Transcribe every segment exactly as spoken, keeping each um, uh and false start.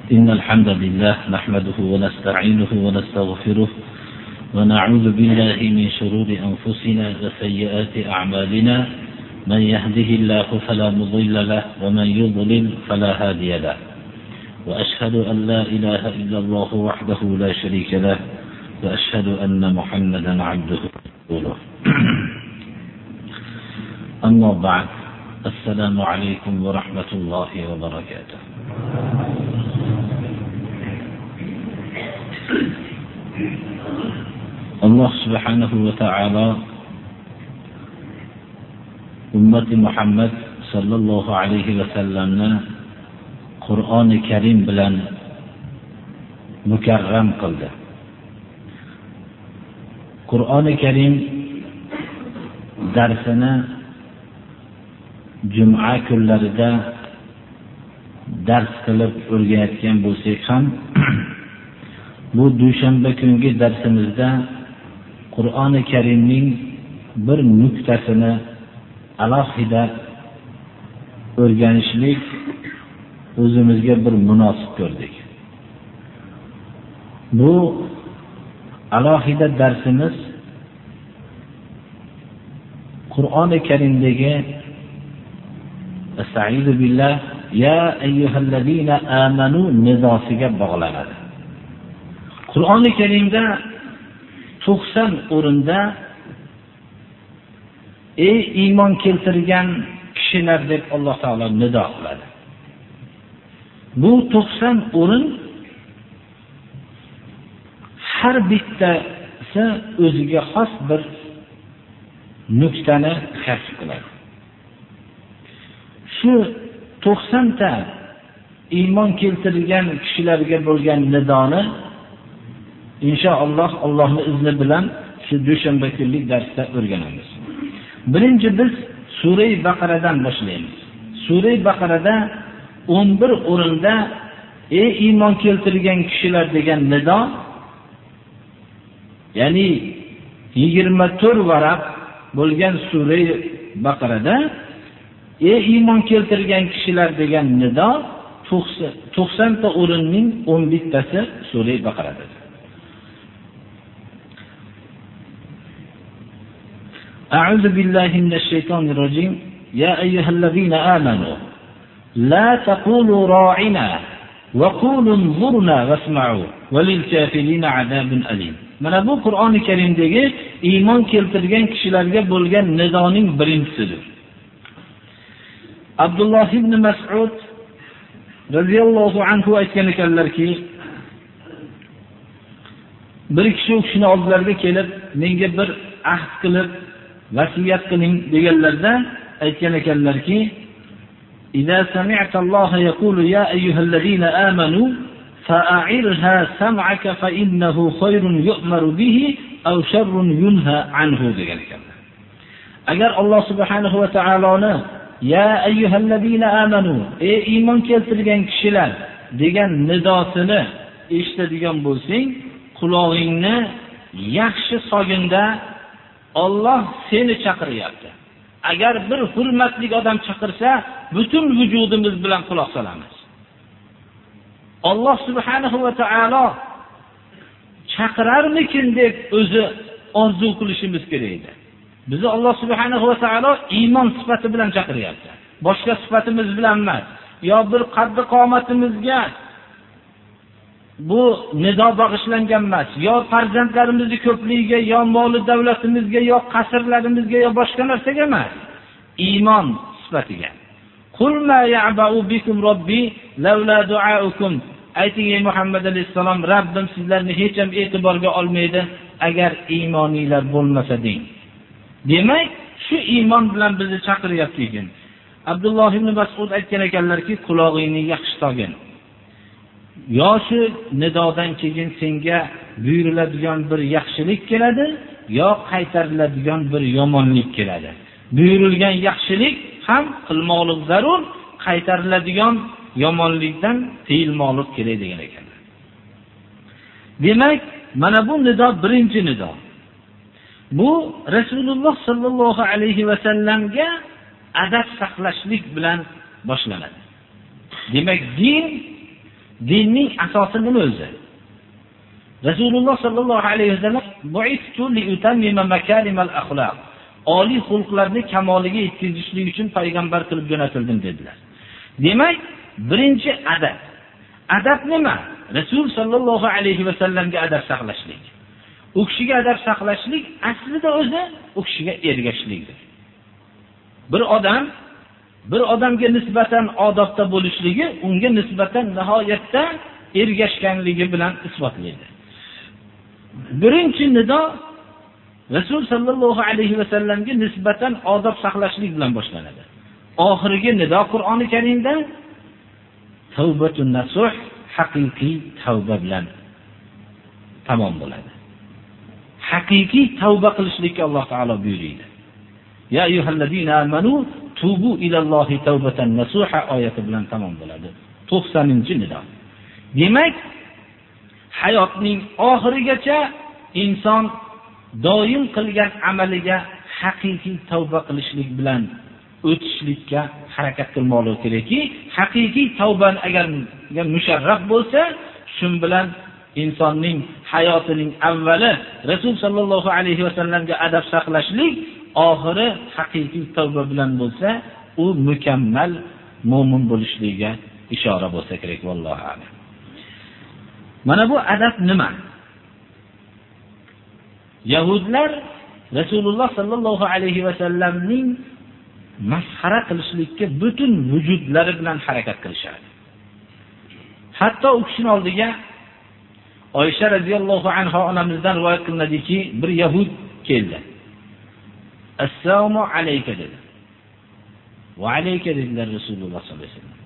إن الحمد لله نحمده ونستعينه ونستغفره ونعوذ بالله من شرور أنفسنا وسيئات أعمالنا من يهده الله فلا مضل له ومن يضلل فلا هادي له وأشهد أن لا إله إلا الله وحده لا شريك له وأشهد أن محمدا عبده ورسوله أما بعد السلام عليكم ورحمة الله وبركاته. Allah subhanahu wa ta'ala ummati Muhammad sallallohu alayhi va sallamni Qur'oni Karim bilan mukarram qildi. Qur'oni Karim darsini juma kunlarida dars qilib o'rganayotgan bo'lsak ham, bu dushanba kungi darsimizda Qur'oni Karimning bir nuqtasini alohida o'rganishlik o'zimizga bir munosib ko'rdik. Bu alohida darsimiz Qur'oni Karimdagi Estaizu billah ya ayyuhallazina amanu nidosiga bog'lanadi. Qur'oni Karimda to'qson o'rinda ey iymon keltirgan kishilar deb Alloh taolo nido qiladi. Bu to'qson o'rin har bittasi o'ziga xos bir nuqtani kasb qiladi. Shu to'qson ta iymon keltirgan kishilarga bo'lgan nidoni inshaalloh Allohning izni bilan shu dushanba kunlik darsda o'rganamiz. Birinchi biz Sura Baqaradan boshlaymiz. Sura Baqarada o'n bir o'rinda ey iymon keltirgan kishilar degan nido, ya'ni yigirma to'rt varaq bo'lgan Sura Baqarada ey iymon keltirgan kishilar degan nido to'qson ta o'rinning o'n bittasi Sura Baqarada. أعوذ بالله من الشيطان الرجيم يا أيها الذين آمنوا لا تقولوا راعنا وقولوا انظرنا واسمعوا وللكافرين عذاب أليم. Mana bu Qur'oni Karimdagi iymon keltirgan kishilarga bo'lgan nidoning birinchisidir. Abdulloh ibn Mas'ud radhiyallohu anhu aytgan ekanlarki, bir kishi u kishini oldilariga kelib, menga bir ahd qilib vasiyat qiling deganlarda aytgan ekanlarki, "Idza sami'ta Alloh yaqulu ya ayyuhallazina amanu fa'irha sam'aka fa innahu khayrun yu'maru bihi aw sharrun yunha anhu" degan ekanlar. Agar Alloh subhanahu va taoloni ya ayyuhallazina amanu ey iymon keltirgan kishilar degan nidosini eshitadigan bo'lsang, quloqingni yaxshi soginda Alloh seni chaqiryapti. Agar bir hurmatli odam chaqirsa, butun vujudimiz bilan quloq solamiz. Alloh subhanahu va taolo chaqirarmikin deb o'zi orzu qilishimiz kerak edi. Bizni Alloh subhanahu va taolo iymon sifati bilan chaqiryapti. Boshqa sifatimiz bilan emas. Yo bir qaddi qomatimizga bu nido bag'ishlangan emas, yo farzandlarimizning ko'pligiga, yo moli davlatimizga, yo qasrlarimizga, yo boshqa narsaga emas. Iymon sifatiga. Qul ma ya'ba'u bikum robbi laula du'aukum. Ayting ey Muhammad alayhisalom, Rabbim sizlarni hech ham e'tiborga olmaydi agar iymoninglar bo'lmasa deng. Demak, shu iymon bilan bizni chaqiryapti ekan. Abdulloh ibn Mas'ud aytgan ekanlarki, quloqingni yaxshi tog'in. Yo shu nidodan keyin senga buyuriladigan bir yaxshilik keladi, yo qaytariladigan bir yomonlik keladi. Buyurilgan yaxshilik ham qilmoqlik zarur, qaytariladigan yomonlikdan tiyilmoqlik kerak degan ekanlar. Demak, mana bu nido birinchi nido. Bu Rasululloh sallallohu alayhi va sallamga adab saqlashlik bilan boshlanadi. Demak, din Dinning asosi nima o'zi? Rasululloh sallallohu alayhi vasallam bu'ithtu li utammima makarimal axloq. Oliy xulqlarni kamoliga yetkazishlik uchun payg'ambar qilib jo'natildim dedilar. Demak, birinchi adab. Adab nima? Rasul sallallohu alayhi vasallamga adab saqlashlik. U kishiga adab saqlashlik aslida o'zi u kishiga ergashishlikdir. Bir odam bir odamga nisbatan odobda bo'lishligi unga nisbatan nihoyatda ergashganligi bilan isbotlaydi. Birinchi nido Rasul sallallohu alayhi vasallamga nisbatan odob saqlashlik bilan boshlanadi. Oxirgi nido Qur'oni Karimda tavbatun nasuh, haqiqiy tavba bilan tamom bo'ladi. Haqiqiy tavba qilishlikka Alloh taolo buyuradi. Ya ayyuhallazina amanu tubu ilallohi tawbatan nasuha oyati bilan tamom bo'ladi. to'qsoninchi nido. Demak, hayotning oxirigacha inson doim qilgan amaliga haqiqiy tavba qilishlik bilan o'tishlikka harakat qilmoqligi kerakki, haqiqiy tavban agar musharraf bo'lsa, shun bilan insonning hayotining avvali Rasul sallallohu alayhi vasallamga adab saqlashlik, oxiri haqiqiy tavba bilan bo'lsa, u mukammal mu'min bo'lishligiga ishora bo'lsa kerak, vallohu a'lam. Mana bu adab nima? Yahudlar Rasululloh sallallohu alayhi vasallamning masxara qilishlikka butun vujudlari bilan harakat qilishadi. Hatto u kishining oldiga Oysha radhiyallohu anha onamizdan rivoyat qilinadiki, bir yahud keldi. Assalomu alayka dedi. Va alayka dedilar Rasululloh sallallohu alayhi vasallam.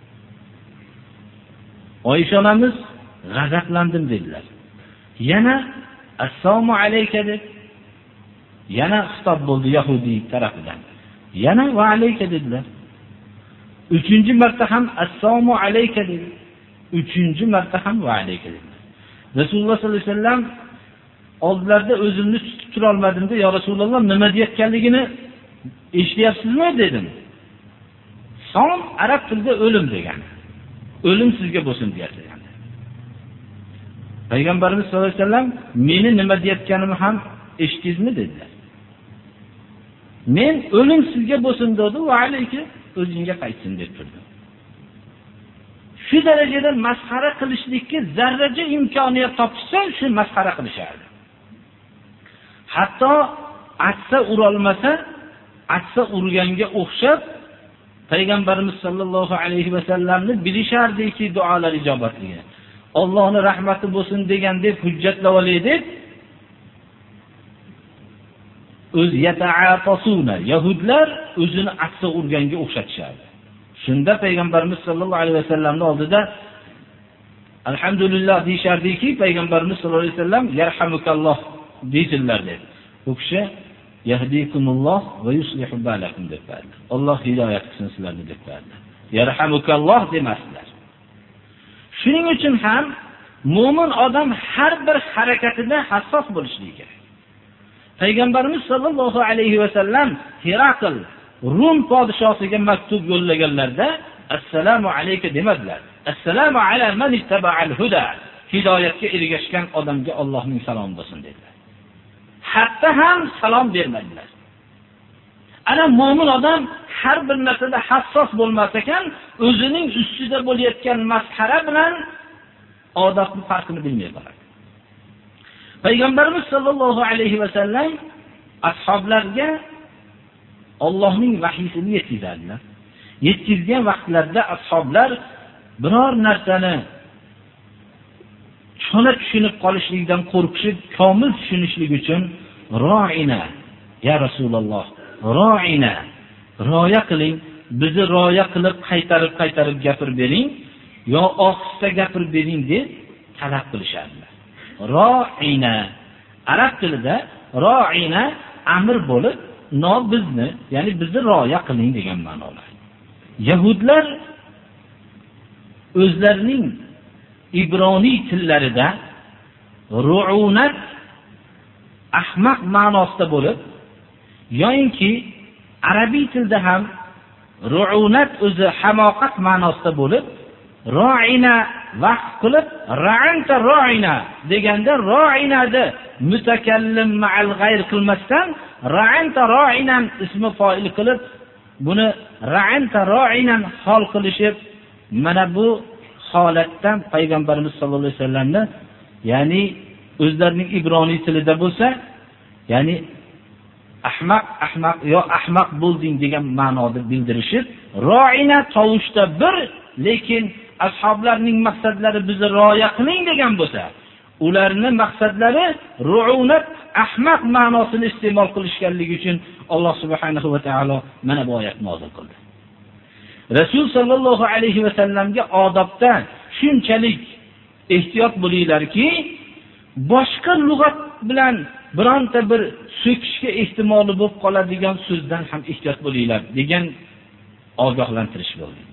Oysha onamiz g'azablandim dedilar. Yana assalomu alayka dedi. Yana xitob bo'ldi yahudiy tarafidan. Yana va alayka dedilar. Uchinchi marta ham assalomu alayka dedi. Uchinchi marta ham va alayka dedilar. Rasululloh sollallohu alayhi vasallam oldlarida o'zimni tutib tura olmadim-da, "Ya Rasululloh, nima deyotganligini eshityapsizmi?" dedim. Son arab tilida o'lim degani. O'lim sizga bo'lsin deyapti. Payg'ambarimiz sollallohu alayhi vasallam meni nima deyotganimni ham eshitdingizmi dedilar. Men o'lim sizga bo'lsin dedi va alayki o'zingga qaytsin deb turdim. Shu darajada masxara qilishlikka zarracha imkoniyat topsa, shu masxara qilishardi. Hatto atsa urolmasa, atsa urganga o'xshab Payg'ambarimiz sollallohu alayhi vasallamni bilishardiki, duolar ijobatligi. Allohning rahmati bo'lsin degan deb hujjatlab olaydi. O'z yata'atasuna, yahudlar o'zini atsa urganga o'xshatishardi. Shunda Payg'ambarimiz sollallohu alayhi vasallamning oldida alhamdulillah deyshardiki, Payg'ambarimiz sollallohu alayhi vasallam yarhamukalloh deydilar dedi. U kishi yahdikumulloh va yuslihu balakum deb berdi. Alloh hidoyat qilsin sizlarni deb berdi. Yarhamukalloh demasdilar. Shuning uchun ham mu'min odam har bir harakatida hassos bo'lishi kerak. Payg'ambarimiz sollallohu alayhi vasallam Hirakl Rum podshosiga maktub yo'llaganlarda assalomu alayka demadilar. Assalomu ala man ittaba'al huda. Hidoyatga ergashgan odamga Allohning salomi bo'lsin dedilar. Hatto ham salom bermadilar. Ana mu'min odam har bir narsada hassos bo'lmas ekan, o'zining ustida bo'layotgan masxara bilan odobning farqini bilmay qoladi. Payg'ambarimiz sollallohu alayhi vasallam ashoblarga Allohning vahiysini yetkazadilar. Yetkazgan vaqtlarda ashoblar biror narsani cho'la tushunib qolishlikdan qo'rqishib, komil tushunishlik uchun ro'ina, ya Rasululloh, ro'ina, ro'ya qiling, bizni ro'ya qilib qaytarib-qaytarib gapirib bering, yo ohista gapirib bering deb talab qilishardilar. Ro'ina arab tilida ro'ina amr bo'lib, no bizni, ya'ni bizni ro'ya qiling degan ma'nolar. Yahudlar o'zlarining ibroniy tillarida ru'unat ahmaq ma'nosida bo'lib, yo'inki arabiy tilda ham ru'unat o'zi hamoqat ma'nosida bo'lib, ro'ina vaqf qilib ra'anta ro'ina deganda ro'inani mutakallim ma'al g'ayr qilmasdan ra'anta ro'inan ismi foil qilib buni ra'anta ro'inan hol qilishib, mana bu holatdan payg'ambarimiz sollallohu alayhi vasallamni, ya'ni o'zlarining ibroniy tilida bo'lsa, ya'ni ahmaq ahmaq yo ahmaq bo'lding degan ma'noda bildirishib, ro'ina tovushda bir, lekin ashoblarning maqsadlari bizni rioya qiling degan bo'lsa, ularning maqsadlari ru'unat ahmaq ma'nosini iste'mol qilishganligi uchun Alloh subhanahu va taolo mana bu oyatni nozil qildi. Rasul sallallohu alayhi va sallamga odobda shunchalik ehtiyot bo'linglarki, boshqa lug'at bilan bironta bir so'kishga ehtimoli bo'lib qoladigan so'zdan ham ehtiyot bo'linglar degan ogohlantirish bo'ldi.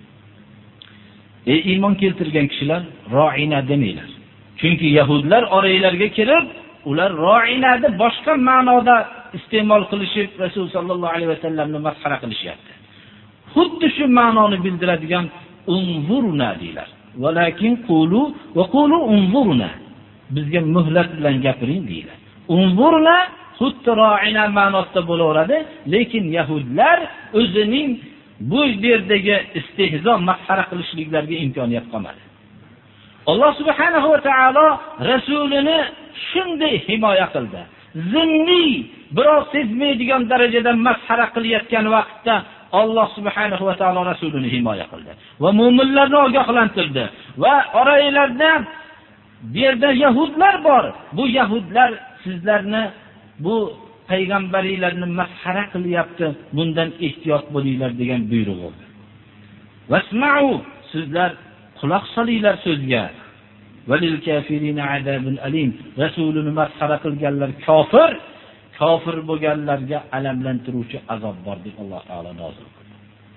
Ey iymon keltirgan kishilar, ro'ina demanglar. Chunki yahudlar oranglarga kirib, ular ro'inani boshqa ma'noda iste'mol qilishib, Rasul sallallohu alayhi vasallamni masxara qilishyapti. Xuddi shu ma'noni bildiradigan unzuruna deylar. Walakin qulu va qulu unzuruna. Bizga muhlat bilan gapiring deylar. Unzuruna xuddi ro'ina ma'nosida bo'laveradi, lekin yahudlar o'zining bu yerdagi istehzo masxara qilishliklarga imkoniyat qolmadi. Alloh subhanahu va taolo rasulini shunday himoya qildi. Zimniy, biroq sezmaydigan darajada masxara qilayotgan vaqtda Alloh subhanahu va taolo rasulini himoya qildi va mu'minlarni ogohlantirdi va oranglarda bu yerda yahudlar bor. Bu yahudlar sizlarni bu payg'ambarlarni masxara qilyapti, bundan ehtiyot bo'linglar degan buyruq bo'ldi. Vasma'u, sizlar quloq solinglar so'zga. Valil kafirina azabun alim. Rasuluni masxara qilganlar kofir, kofir bo'lganlarga alamlantiruvchi azob bor deb Alloh taolo nozil qildi.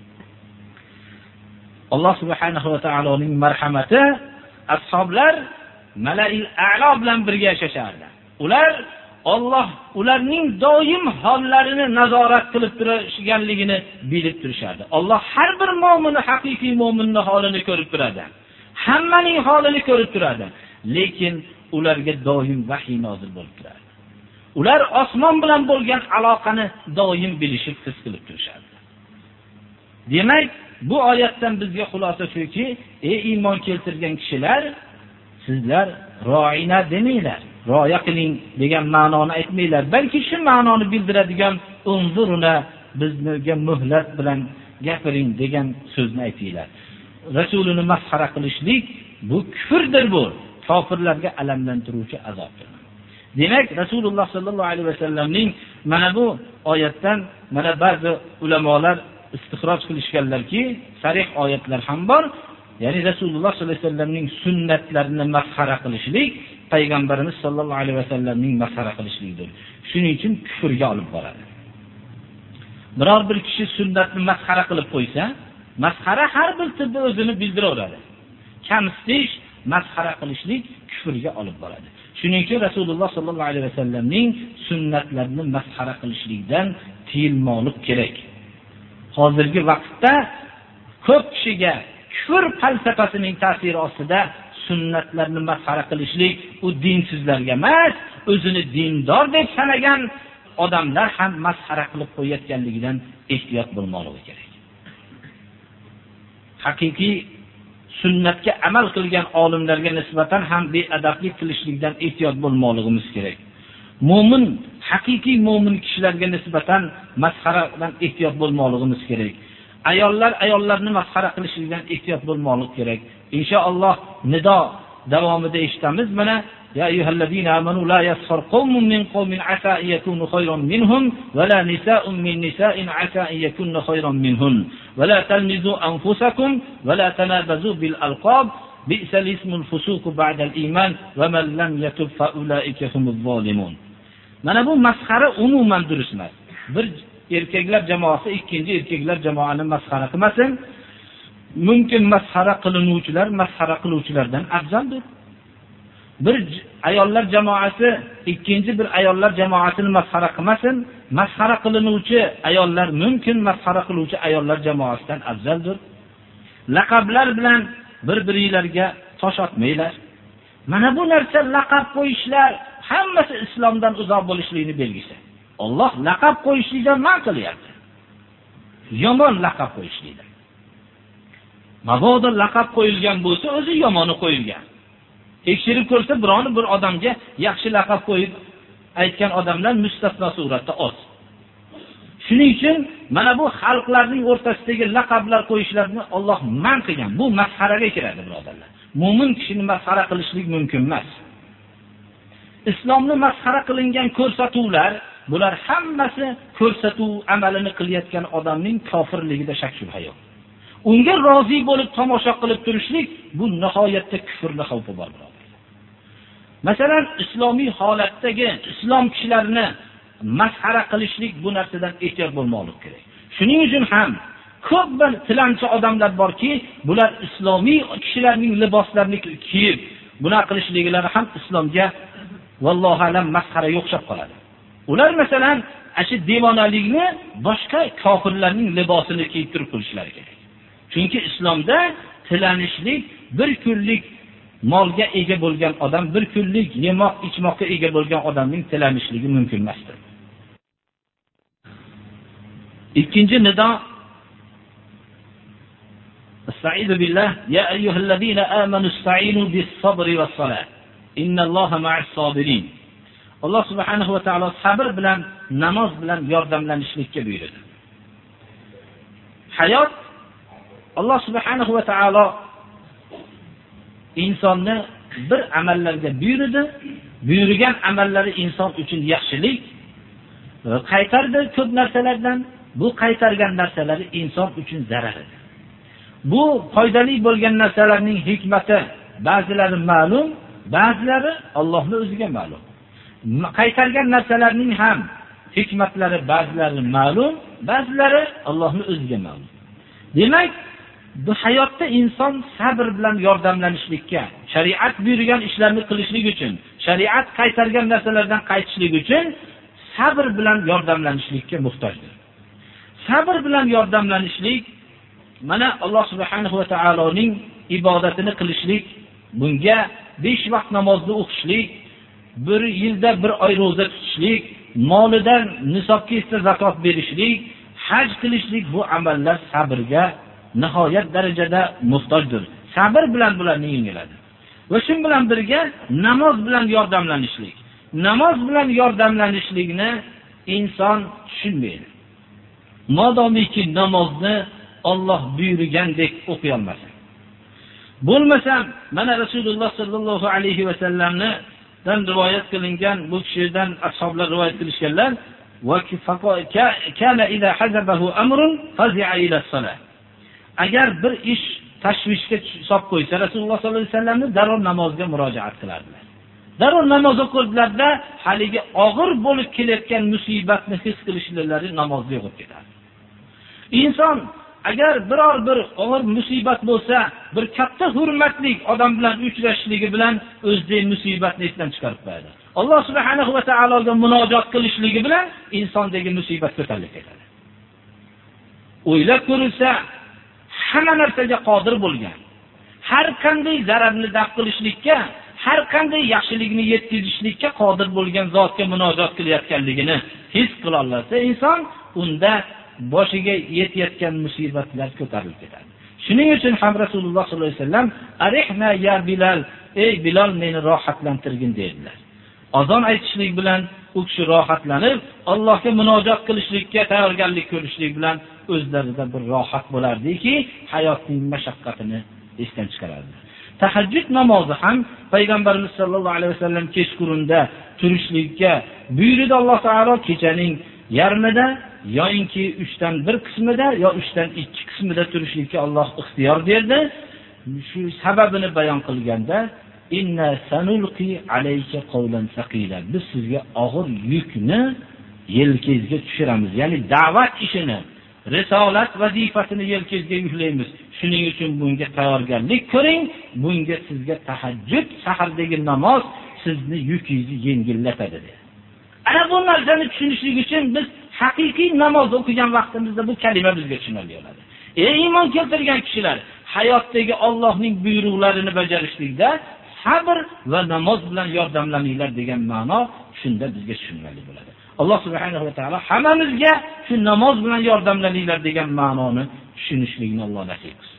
Alloh subhanahu va taoloning marhamati, ashoblar malail a'lo bilan birga yashashardi. Ular Alloh ularning doim hollarini nazorat qilib turishganligini bilib turishardi. Alloh har bir mu'minni, haqiqiy mu'minning holini ko'rib turadi. Hammaning holini ko'rib turadi, lekin ularga doim vahiy nozil bo'lib turadi. Ular osmon bilan bo'lgan aloqani doim bilishib, his qilib turishardi. Demak, bu oyatdan bizga xulosa shuki, ey iymon keltirgan kishilar, sizlar ro'ina demanglar, rioya qiling degan ma'noni aytmanglar, balki shu ma'noni bildiradigan unzuruna, bizga muhlat bilan gapiring degan so'zni aytinglar. Rasulini masxara qilishlik bu kufrdir, bu kofirlarga alamlantiruvchi azobdir. Demak, Rasululloh sallallohu alayhi vasallamning mana bu oyatdan mana ba'zi ulamolar istixroj qilishganlarki, sarih oyatlar ham bor. Ya'ni Rasululloh sallallohu alayhi vasallamning sunnatlarini masxara qilishlik payg'ambarimiz sallallohu alayhi vasallamning masxara qilishligidir. Shuning uchun kufrga olib boradi. Biror bir kishi sunnatni masxara qilib qo'ysa, masxara har bir tilda o'zini bildiraveradi. Kamsitish, masxara qilishlik kufrga olib boradi. Shuning uchun Rasululloh sallallohu alayhi vasallamning sunnatlarini masxara qilishlikdan tiyilmoqlik kerak. Hozirgi vaqtda ko'p kishiga kufr falsafasining ta'siri ostida sunnatlarni masxara qilishlik, u dinsizlarga emas, o'zini dindor deb sanagan odamlar ham masxara qilib qo'yayotganligidan ehtiyot bo'lmoqligi kerak. Haqiqiy sunnatga amal qilgan olimlarga nisbatan ham beadablik qilishlikdan ehtiyot bo'lmoqligimiz kerak. Mo'min, haqiqiy mo'min kishilarga nisbatan masxaradan ehtiyot bo'lmoqligimiz kerak. Ayollar ayollarni masxara qilishlikdan ehtiyot bo'lmoqlik kerak. Inshaalloh nido davomida eshitamiz. Mana ya ayyuhallazina amanu la yaskhar qawmun min qawmin asa yakunu khayran minhum wa la nisa'un min nisa'in asa yakunna khayran minhun wa la talmizu anfusakum wa la tanabazu bil alqab bi'sal ismul fusuq ba'da al iman wa man lam yatub fa ulaika humuz zalimun. Mana bu masxara umuman durust emas. Bir erkaklar jamoasi ikkinchi erkaklar jamoani masxara qilmasin. Mumkin masxara qilinuvchilar masxara qiluvchilardan afzaldir. Bir ayollar jamoasi ikkinchi bir ayollar jamoasini masxara qilmasin. Masxara qilinuvchi ayollar mumkin masxara qiluvchi ayollar jamoasidan afzaldir. Laqablar bilan bir-biringlarga tosh otmanglar. Mana bu narsa laqab qo'yishlar hammasi islomdan uzoq bo'lishligini belgisi. Alloh laqab qo'yishlikdan man qilyapti. Yomon laqab qo'yishlikdan. Mabodo laqab qo'yilgan bo'lsa, o'zi yomoni qo'yilgan. Tekshirib ko'rsa, biron bir odamga yaxshi laqab qo'yib aytgan odamlar mustasno suratda oz. Shuning uchun mana bu xalqlarning o'rtasidagi laqablar qo'yishlarni Alloh man qilgan. Bu masxaraga kiradi, birodarlar. Mo'min kishini masxara qilishlik mumkin emas. Islomni masxara qilingan ko'rsatuvlar, bular hammasi ko'rsatuv amalini qilayotgan odamning kofirligida shak shubha yo'q. Unga rozi bo'lib tomosha qilib turishlik bu nihoyatda kufrli xavfi bor, birodarlar. Masalan, islomiy holatdagi islom kishilarini masxara qilishlik bu narsadan ehtiyot bo'lmoqlik kerak. Shuning uchun ham ko'p bir tilanchi odamlar borki, bular islomiy kishilarning liboslarini kiyib, buna qilishliklari ham islomga vallohu alam masxara yo'qshab qoladi. Ular masalan, ashi devonalikni boshqa kofirlarning libosini kiyib turib qilishlari kerak. Chunki islomda tilanishlik bir kunlik molga ega bo'lgan odam, bir kunlik yemoq ichmoqqa ega bo'lgan odamning tilanishligi mumkin emasdir. Ikkinchi nido Estaizu billah ya ayyuhallazina amanu ista'inu bis-sabri was-salat innalloha ma'as-sabirin. Alloh subhanahu va taolo sabr bilan, namoz bilan yordamlanishlikka buyurdi. Hayot Alloh subhanahu va taolo insonni bir amallarga buyurdi. Buyurgan amallari inson uchun yaxshilik qaytardi ko'p narsalardan. Bu qaytargan narsalari inson uchun zarar edi. Bu foydali bo'lgan narsalarning hikmati ba'zilari ma'lum, ba'zilari Allohning o'ziga ma'lum. Qaytargan narsalarning ham hikmatlari ba'zilari ma'lum, ba'zilari Allohning o'ziga ma'lum. Demak, bu hayotda inson sabr bilan yordamlanishlikka, shariat buyurgan ishlarni qilishlik uchun, shariat qaytargan narsalardan qaytishlik uchun sabr bilan yordamlanishlikka muhtojdir. Sabr bilan yordamlanishlik mana Alloh subhanahu va taoloning ibodatini qilishlik, bunga besh vaqt namozni o'qishlik, bir yilda bir oy roza tutishlik, molidan nisobga yetsa zakot berishlik, haj qilishlik, bu amallar sabrga nihoyat darajada muhtojdir. Sabr bilan bularni yengiladi. Va shu bilan birga namoz bilan yordamlanishlik. Namoz bilan yordamlanishlikni inson tushunmaydi. Modomiki namozni Alloh buyurgandek o'qiy olmasa. Bo'lmasa, mana Rasululloh sallallohu alayhi va sallamni dan rivoyat qilingan bu kishidan ashoblar rivoyat qilishganlar, va kana idha hazabahu amrun fazi'a ila salat. Agar bir ish tashvishga solib qo'ysa, Rasululloh sallallohu alayhi vasallamni darrov namozga murojaat qilardilar. Darrov namoz o'qirdilarda haligi og'ir bo'lib kelayotgan musibatni his qilishlari namozda yo'qib ketadi. Inson agar biror bir og'ir musibat bo'lsa, bir katta hurmatli odam bilan uchrashishligi bilan o'zidagi musibatni esdan chiqarib qo'yadi. Alloh subhanahu va taologa munojot qilishligi bilan insondagi musibat ko'tarilib ketadi. O'ylab ko'rilsa, hamma narsaga qodir bo'lgan, har qanday zararni daf qilishlikka, har qanday yaxshilikni yetkazishlikka qodir bo'lgan zotga munojot qilayotganligini his qila olsa, inson unda boshiga yetayotgan musibatlar ko'tarilib ketadi. Shuning uchun ham Rasululloh sollallohu alayhi vasallam arihna ya Bilal, ey Bilal meni rohatlantirgin dedilar. Azon aytishlik bilan u kishi rohatlanib, Allohga munojot qilishlikka tayyorgarlik ko'rishlik bilan o'zlarida bir rohat bo'lardiki, hayotning mashaqqatini esdan chiqaradi. Tahajjud namozi ham payg'ambarimiz sollallohu alayhi vasallam kechqurunda turishlikka buyurdi. Alloh taolo kechaning yarmida yoinki uchdan bir qismida yo uchdan ikki qismida turishlikka Alloh ixtiyor berdi. Shu sababini bayon qilganda inna sanulqi alayka qawlan saqila. Biz sizga og'ir yukni yelkangizga tushiramiz. Ya'ni da'vat ishini, risolat vazifasini yelkangizga yuklaymiz. Shuning uchun bunga tayyorgarlik ko'ring. Bunga sizga tahajjud, sahardagi namoz sizni yukingizni yengillatadi dedi. Ana bu narsani tushunishlik uchun biz haqiqiy namoz o'qigan vaqtimizda bu kalima bizga tushuniladi. Ey iymon keltirgan kishilar, hayotdagi Allohning buyruqlarini bajarishlikda sabr va namoz bilan yordamlaninglar degan ma'no shunda bizga tushunarli bo'ladi. Alloh subhanahu va taolo hammamizga shu namoz bilan yordamlaninglar degan ma'noni tushunishlikni Alloh nasib qilsin.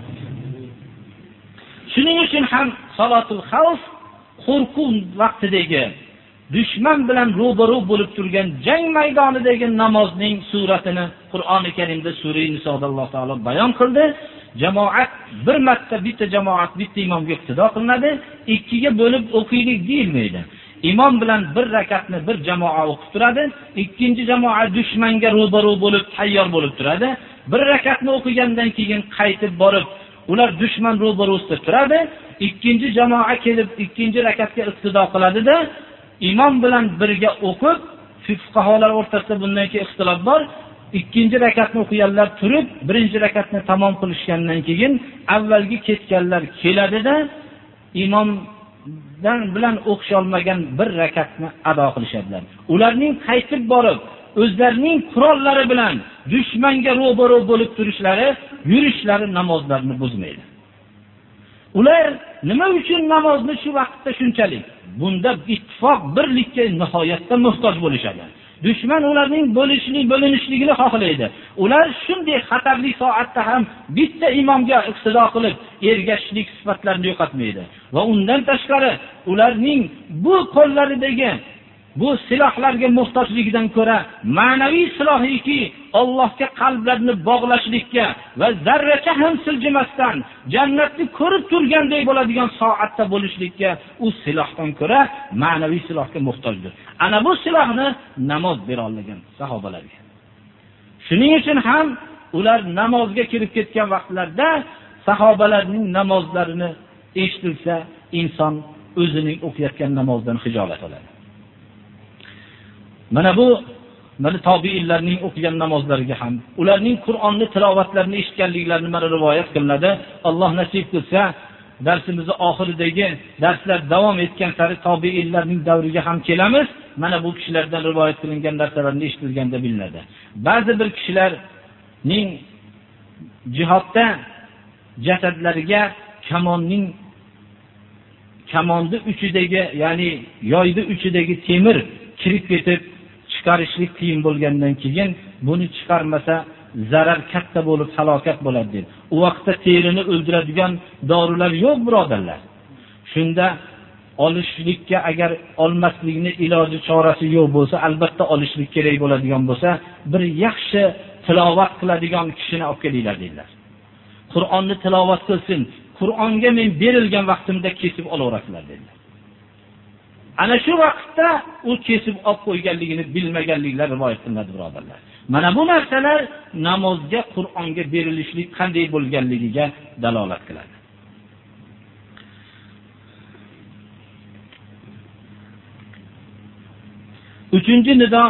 Shuning uchun ham salatul xavf qo'rquv vaqtidagi dushman bilan ro'baro bo'lib turgan jang maydonidagi namozning suratini Qur'oni Karimda sura Nisoda Alloh taolo bayon qildi. Jamoat bir marta bitta jamoat bitta imomga iqtido qilinadi, ikkiga bo'lib o'qiylik deyilmaydi. Imom bilan bir rakatni bir jamoa o'qib turadi, ikkinchi jamoa dushmanga ro'baro bo'lib tayyor bo'lib turadi. Bir rakatni o'qigandan keyin qaytib borib, ular dushman ro'barosida turadi. Ikkinchi jamoa kelib ikkinchi rakatga iqtido qiladi-da, imom bilan birga o'qib, fuqaholar o'rtasida bundan keyin ixtilof bor. Ikkinchi rakatni o'qiganlar turib, birinchi rakatni tamom qilishgandan keyin avvalgi ketganlar keladi-da, imomdan bilan o'qish olmagan bir rakatni ado qilishadilar. Ularning qaytib borib, o'zlarining qurollari bilan dushmanga ro'baro bo'lib turishlari, yurishlari namozlarni buzmaydi. Ular nima uchun namozni shu vaqtda shunchalik? Bunda ittifoq birlikka nihoyatda muhtoj bo'lishadi. Dushman ularning bo'lishlik, bo'linishligini xohlaydi. Ular shunday xatarli soatda ham bitta imomga iqtido qilib, ergashishlik sifatlarini yo'qotmaydi. Va undan tashqari ularning bu qo'llaridagi bu silahlarga muhtojligidan ko'ra ma'naviy silohiki Allohga qalblarini bog'lashlikka va zarracha ham siljimasdan jannatni ko'rib turgandek bo'ladigan soatda bo'lishlikka u silohdan ko'ra ma'naviy silohga muhtojdir. Ana bu silohni namoz bera olgan sahobalarga. Shuning uchun ham ular namozga kirib ketgan vaqtlarda sahobalarning namozlarini eshitilsa, inson o'zining o'qiyotgan namozdan xijolat oladi. Mana bu mana tobiinlarning o'qigan namozlariga ham, ularning Qur'onni tilovatlarini eshitganliklarini mana rivoyat qilinadi. Alloh nasib qilsa, darsimizning oxiridagi darslar davom etgan sari tobiinlarning davriga ham kelamiz. Mana bu kishilardan rivoyat qilingan narsalarni eshitilganda bilinadi. Ba'zi bir kishilarning jihodda jasadlariga kamonning kamonni uchidagi, ya'ni yoydi uchidagi temir kirib ketib chiqarishlik qiyin bo'lgandan keyin buni chiqarmasa zarar katta bo'lib halokat bo'ladi deb. U vaqtda terini o'ldiradigan dorilar yo'q, birodarlar. Shunda olishlikka agar olmaslikni iloji chorasi yo'q bo'lsa, albatta olishlik kerak bo'ladigan bo'lsa, bir yaxshi tilovat qiladigan kishini olib kelinglar dedilar. Qur'onni tilovat qilsin, Qur'onga men berilgan vaqtimda kesib olaverasizlar dedilar. Ana shu vaqtda u kesib olib qo'yganligini bilmaganliklari rivoyat qilinadi, birodarlar. Mana bu narsalar namozga, Qur'onga berilishlik qanday bo'lganligiga dalolat qiladi. Uchinchi nido: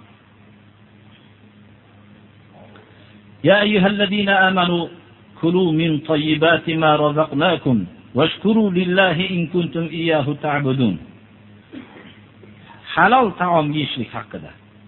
Ya ayyuhallazina amanu kulu min tayyibati ma razaqnakum washkuru lillahi in kuntum iyyahu ta'budun. Halol taom yeyishlik haqida.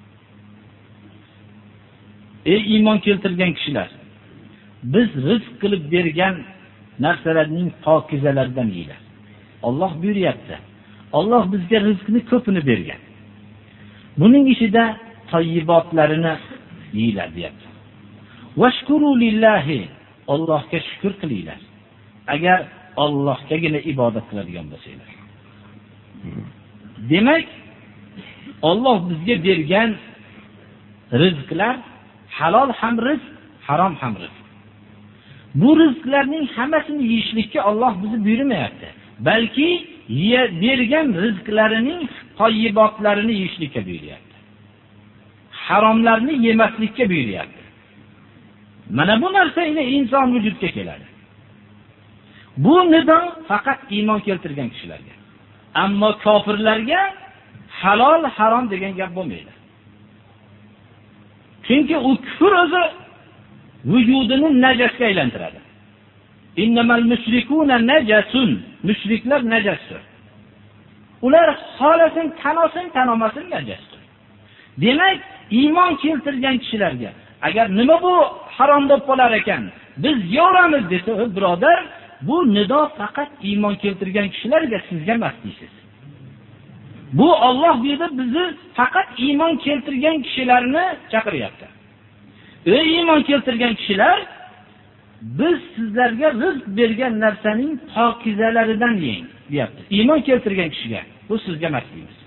Ey iymon keltirgan kishilar, biz rizq qilib bergan narsalarning pokizalaridan yeyinglar. Alloh buyuryapti. Alloh bizga rizqni ko'pini bergan. Buning ichida tayyibotlarini yeyinglar deyapti. Vashkuru lillahi, Allohga shukr qilinglar. Agar Allohgagina ibodat qiladigan bo'lsanglar. Demak, Alloh bizga bergan rizqlar halol ham rizq, harom ham rizq. Bu rizqlarning hammasini yeyishlikka Alloh bizni buyurmayapti, balki bergan rizqlarining toyyibotlarini yeyishlikka buyuryapti. Haromlarni yemaslikka buyuryapti. Mana bu narsa ila inson vujudga keladi. Bu nido faqat iymon keltirgan kishilarga. Ammo kofirlarga halol harom degan gap bo'lmaydi. Chunki u kufr o'zi vujudini najosga aylantiradi. Innamal mushrikuna najasun. Mushriklar najosdir. Ular xolasin tanosin tanomasin najosdir. Demak, iymon keltirgan kishilarga agar nima bu harom deb qolar ekan, biz yoramiz desa, birodar, bu nido faqat iymon keltirgan kishilarga, sizga emas deysiz. Bu Alloh bu yerda bizni faqat iymon keltirgan kishilarni chaqiryapti. Ey iymon keltirgan kishilar, biz sizlarga rizq bergan narsaning pokizalaridan yeng, deyapti. Iymon keltirgan kishiga, bu sizga emas deymiz.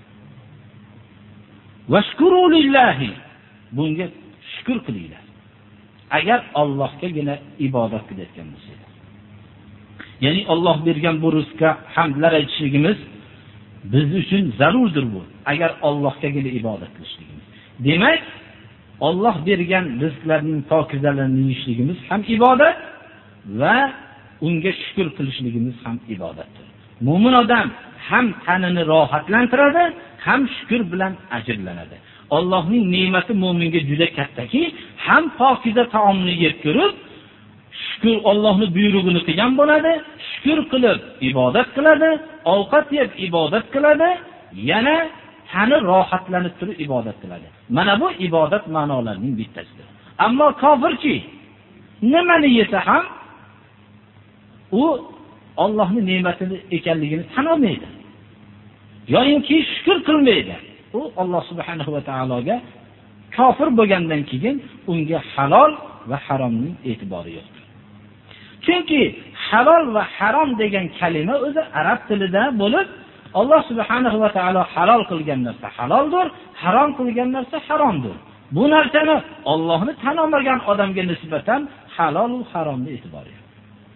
Vashkuru lillahi, bunga shukr qilinglar. Agar Allohgagina ibodat qilayotgan bo'lsangiz. Ya'ni Alloh bergan bu rizqqa hamdlar aytishligimiz biz uchun zarurdir bu. Agar Allohgagina ibodat qilishligimiz. Demak, Alloh bergan rizqlarning pokizalarini yeyishligimiz ham ibodat va unga shukr qilishligimiz ham ibodatdir. Mo'min odam ham tanini rohatlantiradi, ham shukr bilan ajrlanadi. Allohning ne'mati mo'minga juda kattaki, ham pokiza taomni yeb ko'rib, shukr Allohning buyrug'ini qilgan bo'ladi, shukr qilib ibodat qiladi, ovqat yeb ibodat qiladi, yana tani rohatlanib turib ibodat qiladi. Mana bu ibodat ma'nolarining bittasidir. Ammo kofirchi nimani yesa ham u Allohning ne'matini ekanligini tan olmaydi. Yo'inki shukr qilmaydi. U Alloh subhanahu va taologa kofir bo'lgandan keyin unga halol va haromning e'tibori yo'qdir. Chunki halol va harom degan kalima o'zi arab tilida bo'lib, Alloh subhanahu va taolo halol qilgan narsa haloldir, harom qilgan narsa haromdir. Bu narsani Allohni tan olmagan odamga nisbatan halol va haromni e'tibori yo'q.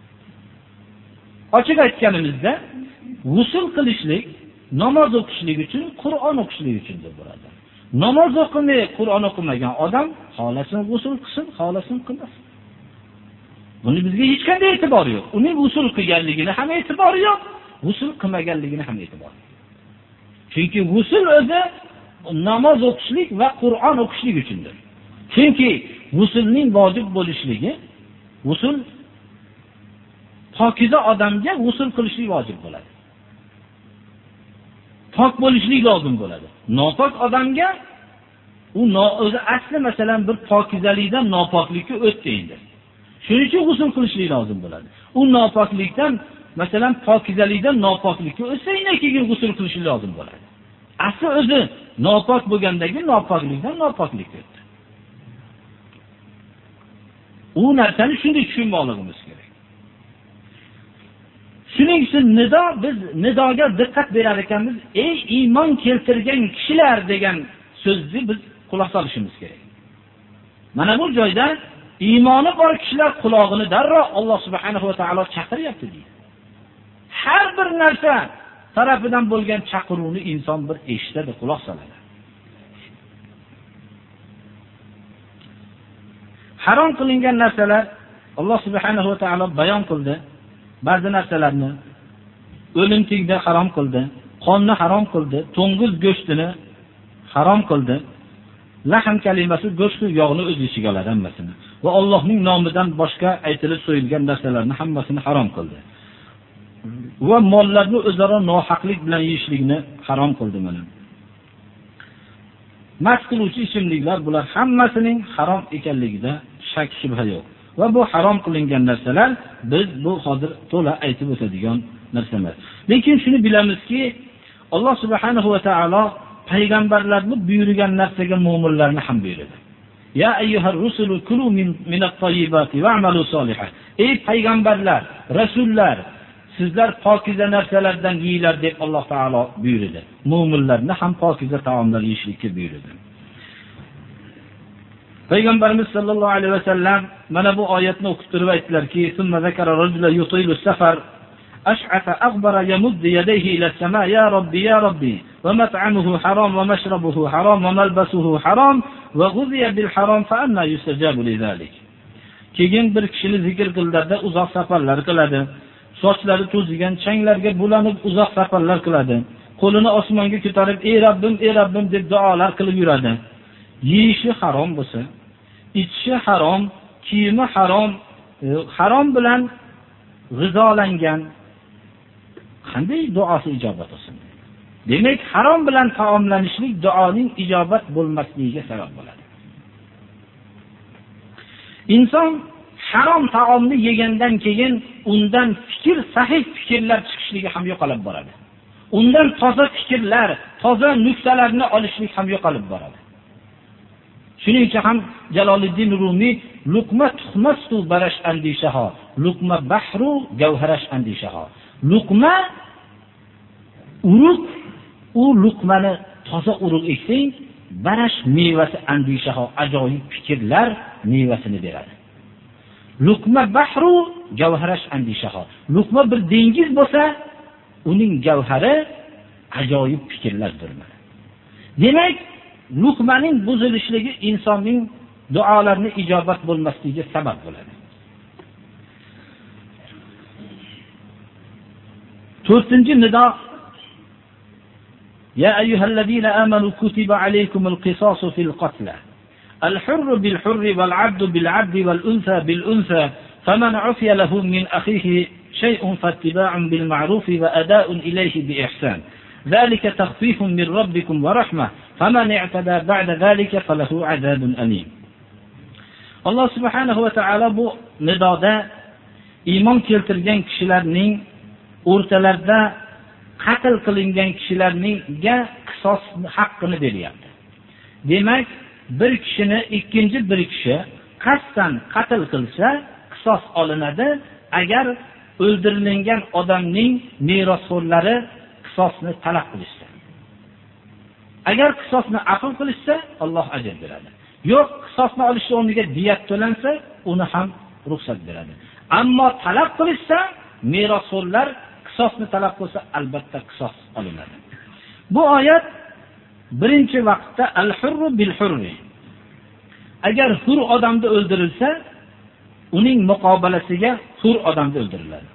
Ochiq aytganimizda, g'usl qilishlik namoz o'qishlik uchun, Qur'on o'qishlik uchundir bo'ladi. Namoz o'qimay, Qur'on o'qimagan odam xolasin g'usl qilsin, xolasin qilmasin. Buni bizga hech qanday e'tibori yo'q. Uning g'usl qilganligini ham e'tibori yo'q, g'usl qilmaganligini ham e'tibori yo'q. Chunki g'usl o'zi namoz o'qishlik va Qur'on o'qishlik uchundir. Chunki g'uslning vojib bo'lishligi, g'usl pokiza odamga g'usl qilishlik vojib bo'ladi. Pok bo'lishlik lozim bo'ladi. Nopok odamga u o'zi asli masalan bir pokizalikdan nopoklikka o'tdi endi. Shuning uchun g'usl qilishlik lozim bo'ladi. U nopoklikdan masalan pokizalikdan nopoklikka o'tsa, keyin g'usl qilishlik lozim bo'ladi. Asli o'zi nopok bo'lgandagi nopoklikdan nopoklikka o'tdi. U narsani shunday tushunmoqligimiz kerak. Shuning uchun nido, biz nidoga diqqat berar ekanmiz. Ey iymon keltirgan kishilar degan so'zni biz quloq solishimiz kerak. Mana bu joyda iymoni bor kishilar quloqini darrov Alloh subhanahu va taolo chaqiryapti deydi. Har bir narsa tarafidan bo'lgan chaqiruvni inson bir eshitadi, quloq soladi. Harom qilingan narsalar Alloh subhanahu va taolo bayon qildi. Ba'zi narsalarni o'limtikda harom qildi, qonni harom qildi, to'ng'iz go'shtini harom qildi. Lahm kalimasi go'sht va yog'ni o'z ichiga oladi hammasini. Va Allohning nomidan boshqa aytilib so'yilgan narsalarni hammasini harom qildi. Va mollarni o'zaro nohaqlik bilan yeyishlikni harom qildi mana. Mast qiluvchi ichimliklar, bular hammasining harom ekanligida shak shubha yo'q. Va bu harom qilingan narsalar biz bu hozir to'la aytib o'tadigan narsa emas. Lekin shuni bilamizki, Alloh subhanahu va taolo payg'ambarlarni buyurgan narsaga mu'minlarni ham buyurdi. Ya ayyuhar rusulu kulu min at-tayyibati wa'malu solihan. Ey payg'ambarlar, rasullar, sizlar pokiza narsalardan yeinglar deb Alloh taolo buyurdi. Mu'minlarni ham pokiza taomlar yeyishlikka buyurdi. Payg'ambarimiz sollallohu alayhi vasallam mana bu oyatni o'qib turib aytdilarki, "Summa zakara rajula yutilu safar ash'afa aghbara yamuddu yadayhi ila as-sama ya rabbi ya rabbi wa mat'amuhu haram wa mashrabuhu haram wa malbasuhu haram wa ghuziya bil haram fa anna yustajabu li zalik." Keyin bir kishini zikr qildirda uzoq safarlar qiladi. Sochlari to'zigan changlarga bulanib uzoq safarlar qiladi. Qo'lini osmonga ko'tarib, "Ey Rabbim, ey Rabbim" deb duolar qilib yuradi. Yeyishi harom bo'lsa, ichishi harom, kiyimi harom, harom bilan g'izolangan, qanday duosi ijobat bo'lsin? Demak, harom bilan taomlanishlik duoning ijobat bo'lmasligiga sabab bo'ladi. Inson harom taomni yegandan keyin undan fikr, sahih fikrlar chiqishligi ham yo'qolib boradi. Undan toza fikrlar, toza nuqtalarni olishlik ham yo'qolib boradi. Shuning uchun ham Jaloliddin Rumiy luqma tuhmastu barash andishaho, luqma bahru gavharash andishaho. Luqma urug, u luqmani toza urug eksang, barash mevasi andishaho, ajoyib fikrlar mevasini beradi. Luqma bahru gavharash andishaho. Luqma bir dengiz bo'lsa, uning gavhari ajoyib fikrlardir. Demak, luqmaning buzilishligi insonning duolarini ijobat bo'lmasligiga sabab bo'ladi. to'rtinchi nido: Ya ayyuhallazina amanu kutiba alaykumul qisasu fil qatl. Al-hurr bil-hurr wal-'abd bil-'abd wal-untha bil-untha faman 'ufiya lahu min akhihi shay'un fattiba'un bil-ma'ruf wa ada'un ilayhi bi-ihsan. Zalika takhfifun min rabbikum wa rahmah. Faman i'tada ba'da zalika falahu 'adabun alim. Alloh subhanahu va taolo bu nidoda iymon keltirgan kishilarning o'rtalarida qatl qilingan kishilarga qisos haqqini beryapti. Demak, bir kishini ikkinchi bir kishi qasddan qatl qilsa, qisos olinadi. Agar o'ldirilgan odamning merosxo'rlari qisosni talab qilishsa, agar qisosni afv qilishsa, Alloh ajr beradi. Yo'q, qisosni olish o'rniga diyat to'lansa, uni ham ruxsat beradi. Ammo talab qilishsa, merosxo'rlar qisosni talab qilsa, albatta qisos olinadi. Bu oyat birinchi vaqtda al-hurru bil-hurri. Agar hur odamni o'ldirilsa, uning muqobalasiga hur odamni o'ldiriladi.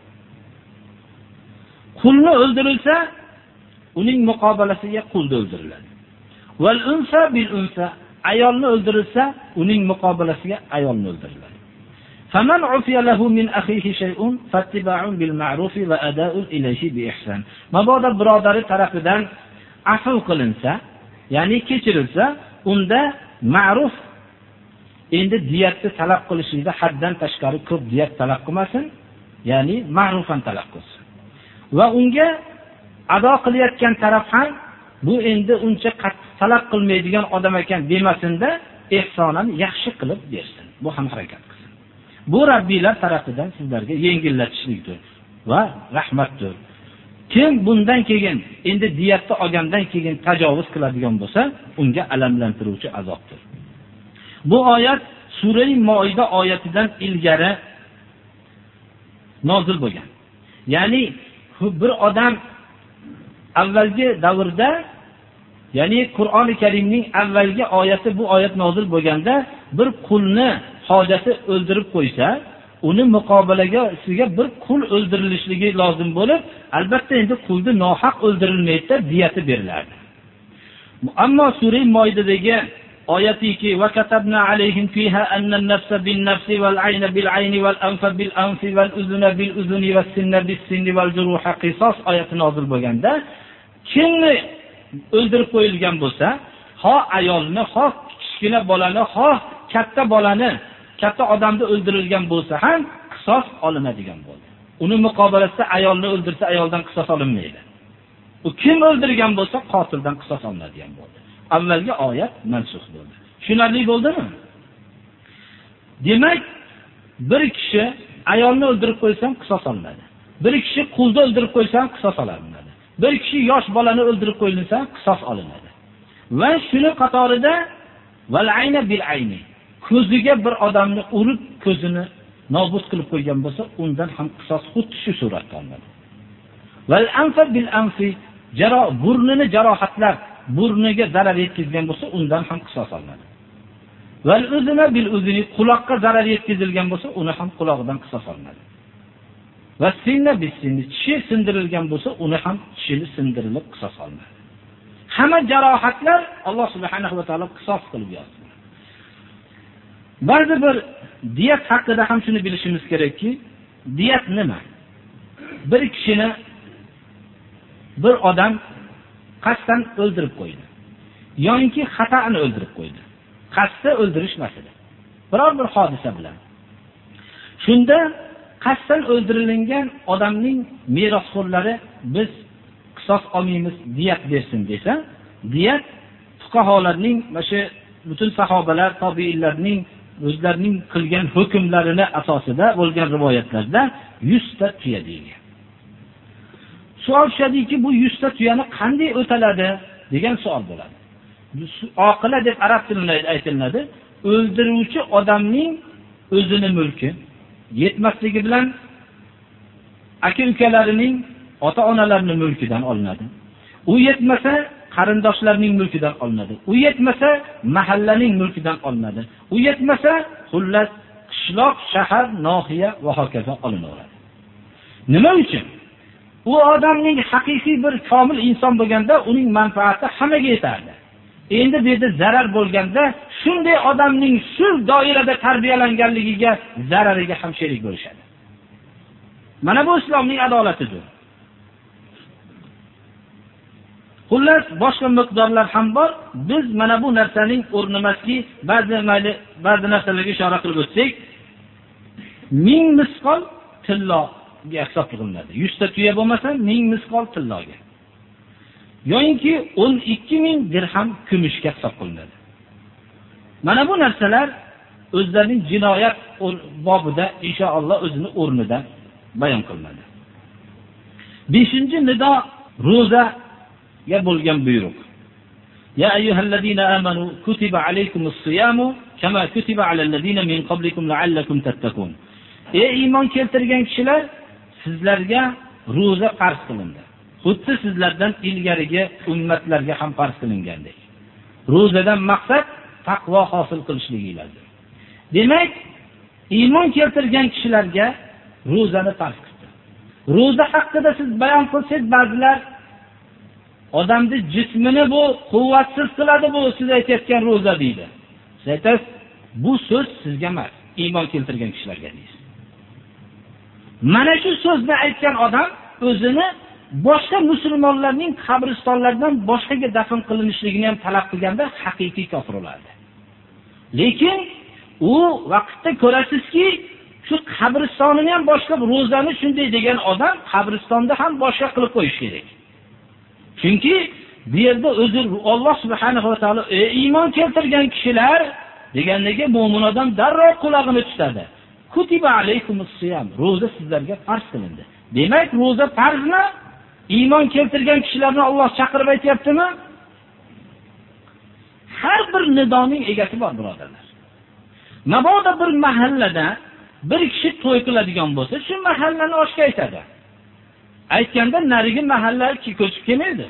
Qulni o'ldirilsa, uning muqobalasiga qulni o'ldiriladi. Val-unsa bil-unsa. Ayolni o'ldirilsa, uning muqobalasiga ayolni o'ldiriladi. Faman 'ufiya lahu min akhihi shay'un fattiba'un bil ma'ruf va ada'un ilayhi bi ihsan. Mabodo birodari tarafidan afv qilinsa, ya'ni kechirilsa, unda ma'ruf, endi diyatni talab qilishida haddan tashqari ko'p diyat talab qilmasin, ya'ni ma'rufan talab qilsin. Va unga ado qilayotgan taraf ham bu endi uncha qattiq talab qilmaydigan odam ekan demasinda, ihsonan yaxshi qilib bersin. Bu ham harakat qilsin. Bu Rabbiylar tarafidan sizlarga yengillatishlikdir va rahmatdir. Kim bundan keyin endi diyatni olgandan keyin tajovuz qiladigan bo'lsa, unga alamlantiruvchi azobdir. Bu oyat Sura-i Moida oyatidan ilgari nozil bo'lgan. Ya'ni bir odam avvalgi davrda, ya'ni Qur'oni Karimning avvalgi oyati bu oyat nozil bo'lganda, bir qulni hojati o'ldirib qo'ysa, uni muqobalaga sizga bir qul o'ldirilishligi lozim bo'lib, albatta endi qulni nohaq o'ldirilmaydi, diyati beriladi. Ammo Sura-i Moidadagi oyatiki va katabna alayhim fiha anna an-nafsa bin-nafsi wal-'ayna bil-'ayni wal-anfa bil-anfi wal-uzuna bil-uzuni was-sinna bis-sinni wal-juruha qisas oyati nozil bo'lganda, kimni o'ldirib qo'yilgan bo'lsa, ho ayolni, ho kichkina bolani, ho katta bolani, katta odamni o'ldirilgan bo'lsa ham qisos olinadigan bo'ldi. Uni muqobalasida ayolni o'ldirsa, ayoldan qisos olinmaydi. U kim o'ldirgan bo'lsa, qotildan qisos olinadigan bo'ldi. Avvalgi oyat mansux bo'ldi. Tushunarli bo'ldimi? Demak, bir kishi ayolni o'ldirib qo'ysam qisos olinadi. Bir kishi qulni o'ldirib qo'ysam qisos olinadi. Bir kishi yosh bolani o'ldirib qo'yilsa qisos olinadi. Va shuni qatorida val-ayna bil-ayni. Ko'ziga bir odamni urib ko'zini nobud qilib qo'ygan bo'lsa, undan ham qisos xuddi shu suratda olinadi. Val-anfa bil-anfi, jaro burnini jarohatlab burniga zarar yetkazgan bo'lsa, undan ham qisos olinadi. Val-uzuna bil-uzuni, quloqqa zarar yetkazilgan bo'lsa, uni ham quloqidan qisos olinadi. Va sinna bis-sinni, tishi sindirilgan bo'lsa, uni ham tishini sindirilib qisos olinadi. Hamma jarohatlar Alloh subhanahu va taolo qisos qilib yozdi. Ba'zi bir diyat haqida ham shuni bilishimiz kerakki, diyat nima? Bir kishini bir odam qasddan o'ldirib qo'ydi. Yo'inki xato'ni o'ldirib qo'ydi. Qasdda o'ldirish emas edi. Biror bir hodisa bilan. Shunda qasddan o'ldirilgan odamning merosxo'rlari biz qisos olmaymiz, diyat bersin desa, diyat fuqaholarning, mana butun sahobalar, tobiinlarning o'zlarining qilgan hukmlarini asosida bo'lgan rivoyatlarda yuz ta tuya deyilgan. Savol tushadiki, bu yuz ta tuyani qanday o'taladi degan savol bo'ladi. Oqila deb arab tilida aytiladi. O'ldiruvchi odamning o'zini mulki yetmasligi bilan aka-ukalarining, ota-onalarining mulkidan olinadi. U yetmasa qarindoshlarining mulkidan olinadi. U yetmasa mahallaning mulkidan olinadi. U yetmasa xullas qishloq, shahar, nohiya va hokazo olinaveradi. Nima uchun? U odamning haqiqiy bir komil inson bo'lganda uning manfaati hammaga yetardi. Endi bu yerda zarar bo'lganda shunday odamning shu doirada tarbiyalanganligiga zarariga ham sherik bo'lishadi. Mana bu islomning adolatidir. Xullas boshqa miqdorlar ham bor. Biz mana bu narsaning o'rnamaski ba'zi mayli ba'zi narsalarga ishora qilib o'tsak, ming misqol tilloga hisob qilinadi. yuz ta tuya bo'lmasa ming misqol tilloga. Yo'inki o'n ikki ming dirham kumushga hisob qilinadi. Mana bu narsalar o'zlarining jinoyat bobida inshaalloh o'zini o'rnida bayon qilinadi. beshinchi nido ro'za ya bo'lgan buyruq. Ya ayyuhallazina amanu kutiba alaykumus-siyamu kama kutiba alallazina min qablikum la'allakum tattaqun. Ey iymon keltirgan kishilar, sizlarga ro'za farz qilindi. Xuddi sizlardan ilgarigi ummatlarga ham farz qilingandek. Ro'zadan maqsad taqvo hosil qilishligidir. Demak, iymon keltirgan kishilarga ro'zani farz qildi. Ro'za haqida siz bayon qilsangiz, ba'zilar odamning jismini bu quvvatsiz qiladi, bu siz aytayotgan ro'za deydi. Siz aytasiz, bu so'z sizga emas, iymon keltirgan kishilarga deysiz. Mana shu so'zni aytgan odam o'zini boshqa musulmonlarning qabristonlaridan boshqaga dafn qilinishligini ham talab qilganda haqiqiy kofir bo'ladi. Lekin u vaqtda ko'rasizki, shu qabristonini ham boshqa, ro'zani shunday degan odam qabristonda ham boshqa qilib qo'yish kerak. Chunki bu yerda o'zi Alloh subhanahu va taolo iymon keltirgan kishilar deganligi mo'min odam darrov qulog'ini tutadi. Kutiba alaykumus-siyam, ro'za sizlarga farz qilindi. Demak, ro'za farzmi? Iymon keltirgan kishilarni Alloh chaqirib aytayaptimi? Har bir nidoning egasi bor, birodarlar. Mabodo bir mahallada bir kishi to'y qiladigan bo'lsa, shu mahallani oshga aytadi. Aytganda narigi mahallalar ki ko'chib kelmaydi.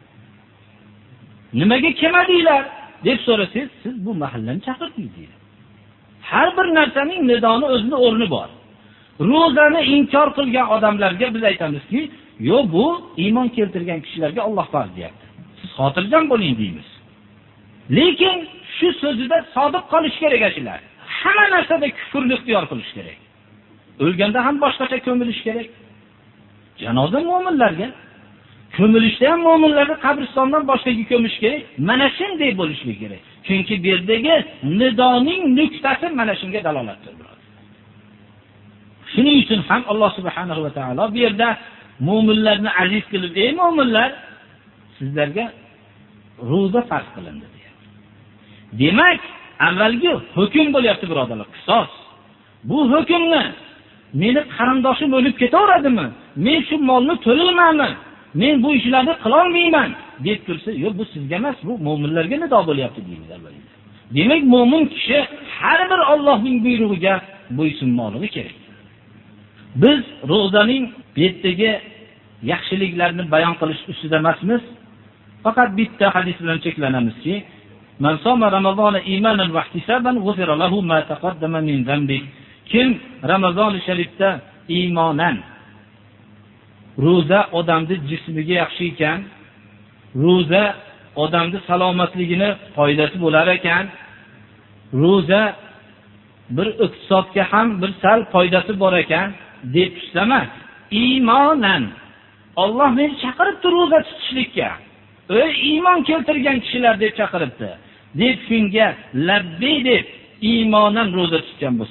Nimaga kelmadinglar deb so'rasangiz, siz bu mahallani chaqirdingiz deydi. Har bir narsaning nidoni o'zining o'rni bor. Ro'zani inkor qilgan odamlarga biz aytamizki, "Yo, bu iymon keltirgan kishilarga Alloh farz deyapti. Siz xotirjam bo'ling" deymiz. Lekin shu so'zida sodiq qolish kerak ashilar. Hamma narsada kufrni ixtiyor qilish kerak. O'lganda ham boshqacha ko'milish kerak. Janoza mu'minlarga, ko'milishda ham mu'minlarni qabristondan boshqaga ko'mish kerak. Mana shunday bo'lishi kerak. Chunki bu yerdagi nidoning nuqtasi mana shunga dalolatdir. Shuning uchun ham Alloh subhanahu va taolo bu yerda mu'minlarni aziz qilib, ey mu'minlar, sizlarga ro'za farz qilindi deyapti. Demak, avvalgi hukm bo'lyapti, birodarlar, qisos. Bu hukmni meni qarindoshim o'lib ketaveradimi? Men shu molni to'laymanmi? Men bu ishlarni qila olmayman deb tursa, yo'q, bu sizga emas, bu mu'minlarga nido bo'lyapti deymiz avvalida. Demak, mu'min kishi har bir Allohning buyrug'iga bo'ysunmoqligi kerak. Biz ro'zaning betdagi yaxshiliklarni bayon qilish ustida emasmiz. Faqat bitta hadis bilan cheklanamizki, "Man soma Ramazona imanan va ihtisaban ghufira lahu ma taqaddama min zambi." Kim Ramazon sharifda iymonan ro'za odamning jismiga yaxshi ekan, ro'za odamning salomatligini foydasi bo'lar ekan, ro'za bir iqtisodga ham bir sal foydasi bor ekan deb tushsama, iymonan Alloh meni chaqiribdi ro'za tutishlikka. Ey iymon keltirgan kishilar deb chaqiribdi. Deb shunga labbay deb iymonan ro'za tutgan bo'lsa,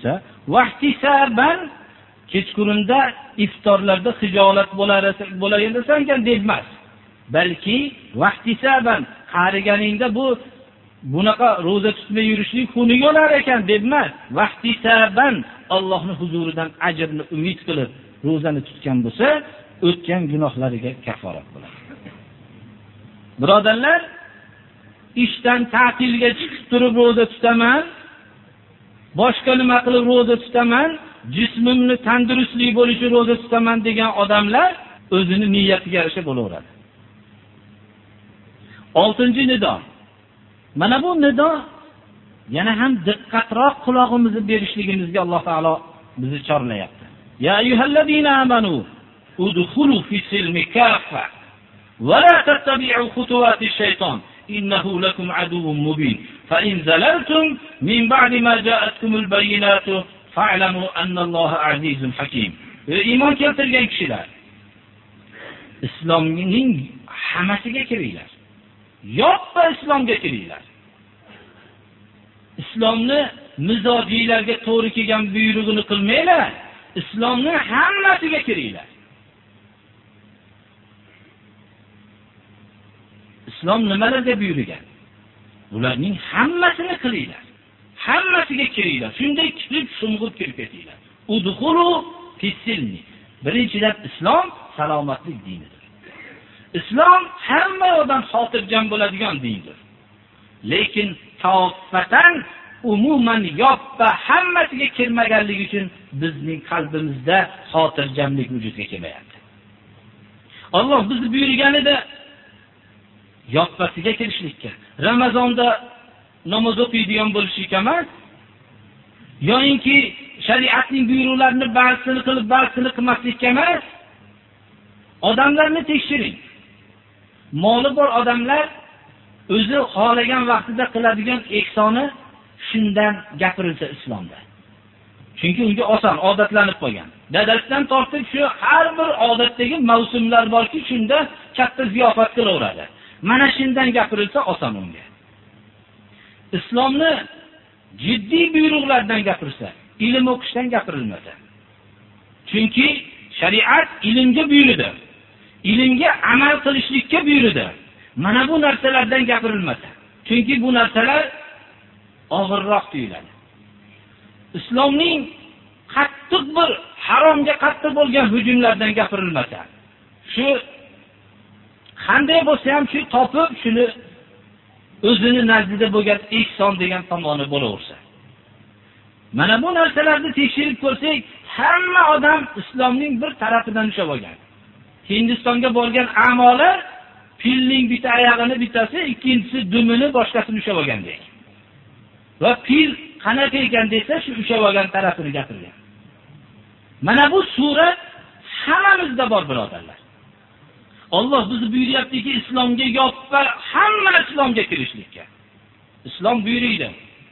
vahtisaban kechqurunda iftorlarda xijolat bo'lar bo'laversan ekan deb emas. Balki vahtisaban qariganingda bu bunaqa roza tutmay yurishlik xunuk bo'lar ekan deb emas. Vahtisaban Allohning huzuridan ajrni umid qilib rozani tutgan bo'lsa, o'tgan gunohlariga kaforat bo'ladi. Birodarlar, ishdan ta'tilga chiqib turib roza tutaman, boshqa nima qilib roza tutaman, jismimni tandurustlik bo'lishi roza tutaman degan odamlar o'zini niyatiga yarasha bo'laveradi. oltinchi nido. Mana bu nido yana ham diqqatroq quloqimizni berishligimizga Alloh taolo bizni chorlayapti. Ya ayyuhallazina amanu udkhulu fi silmi kaffa va la tattabi'u khutuwati shayton innahu lakum aduwwun mubin fa in zalaltum min ba'di ma ja'atkumul bayyinatu fa'lamu anna Alloha azizun hakim. Iymon keltirgan kishilar, islomning hammasiga kiringlar. Yo'qsa islomga kiringlar. Islomni mizojiylarga to'g'ri kelgan buyrug'ini qilmanglar. Islomning hammasiga kiringlar. Islom nimalarga buyurgan? Ularning hammasini qilinglar. Hammasiga kiringlar. Shunday kirib, shumg'ib kirib ketinglar. Udkhulu fis-silmi. Birinchidan islom salomatlik dinidir. Islom hamma odam xotirjam bo'ladigan dindir. Lekin tavaffatan umuman yoppa hammasiga kirmaganligi uchun bizning qalbimizda xotirjamlik vujudga kelmayapti. Alloh bizni buyurganida yoppasiga kirishlikka, Ramazonda namoz o'qiydigan bo'lishlik emas, yo'inki shariatning buyruqlarini ba'zisini qilib, ba'zisini qilmaslikka emas. Odamlarni tekshiring. Moli bor odamlar o'zi xohlagan vaqtida qiladigan ehsoni shundan gapirilsa islomda. Chunki unga oson odatlanib qolgan. Dadasidan tortib shu har bir odatdagi mavsumlar borki, shunda katta ziyofat qilaveradi. Mana shundan gapirilsa oson unga. Islomni jiddiy buyruqlardan gapirsa, ilm o'qishdan gapirilmasa. Chunki shariat ilmga buyurdi. Ilmga amal qilishlikka buyurdi. Mana bu narsalardan gapirilmasa. Chunki bu narsalar og'irroq tuyuladi. Islomning qattiq bir haromga qattiq bo'lgan hujumlardan gapirilmasa. Shu qanday bo'lsa ham shu topib shuni o'zini nazdida bo'lgan ihson degan tomoni bo'laversa. Mana bu narsalarni tekshirib ko'rsak, hamma odam islomning bir tarafidan ushlab olgan. Hindistonga borgan amolar filning bitta oyog'ini bittasi, ikkinchisi dumini, boshqasini ushlab olgandek. Va fil qanaqa ekan desa, shu ushlab olgan tarafini gapirgan. Mana bu surat hammamizda bor, birodarlar. Alloh bizni buyuryaptiki, islomga yoppa hamma islomga kirishlikka. Islom buyuriydi.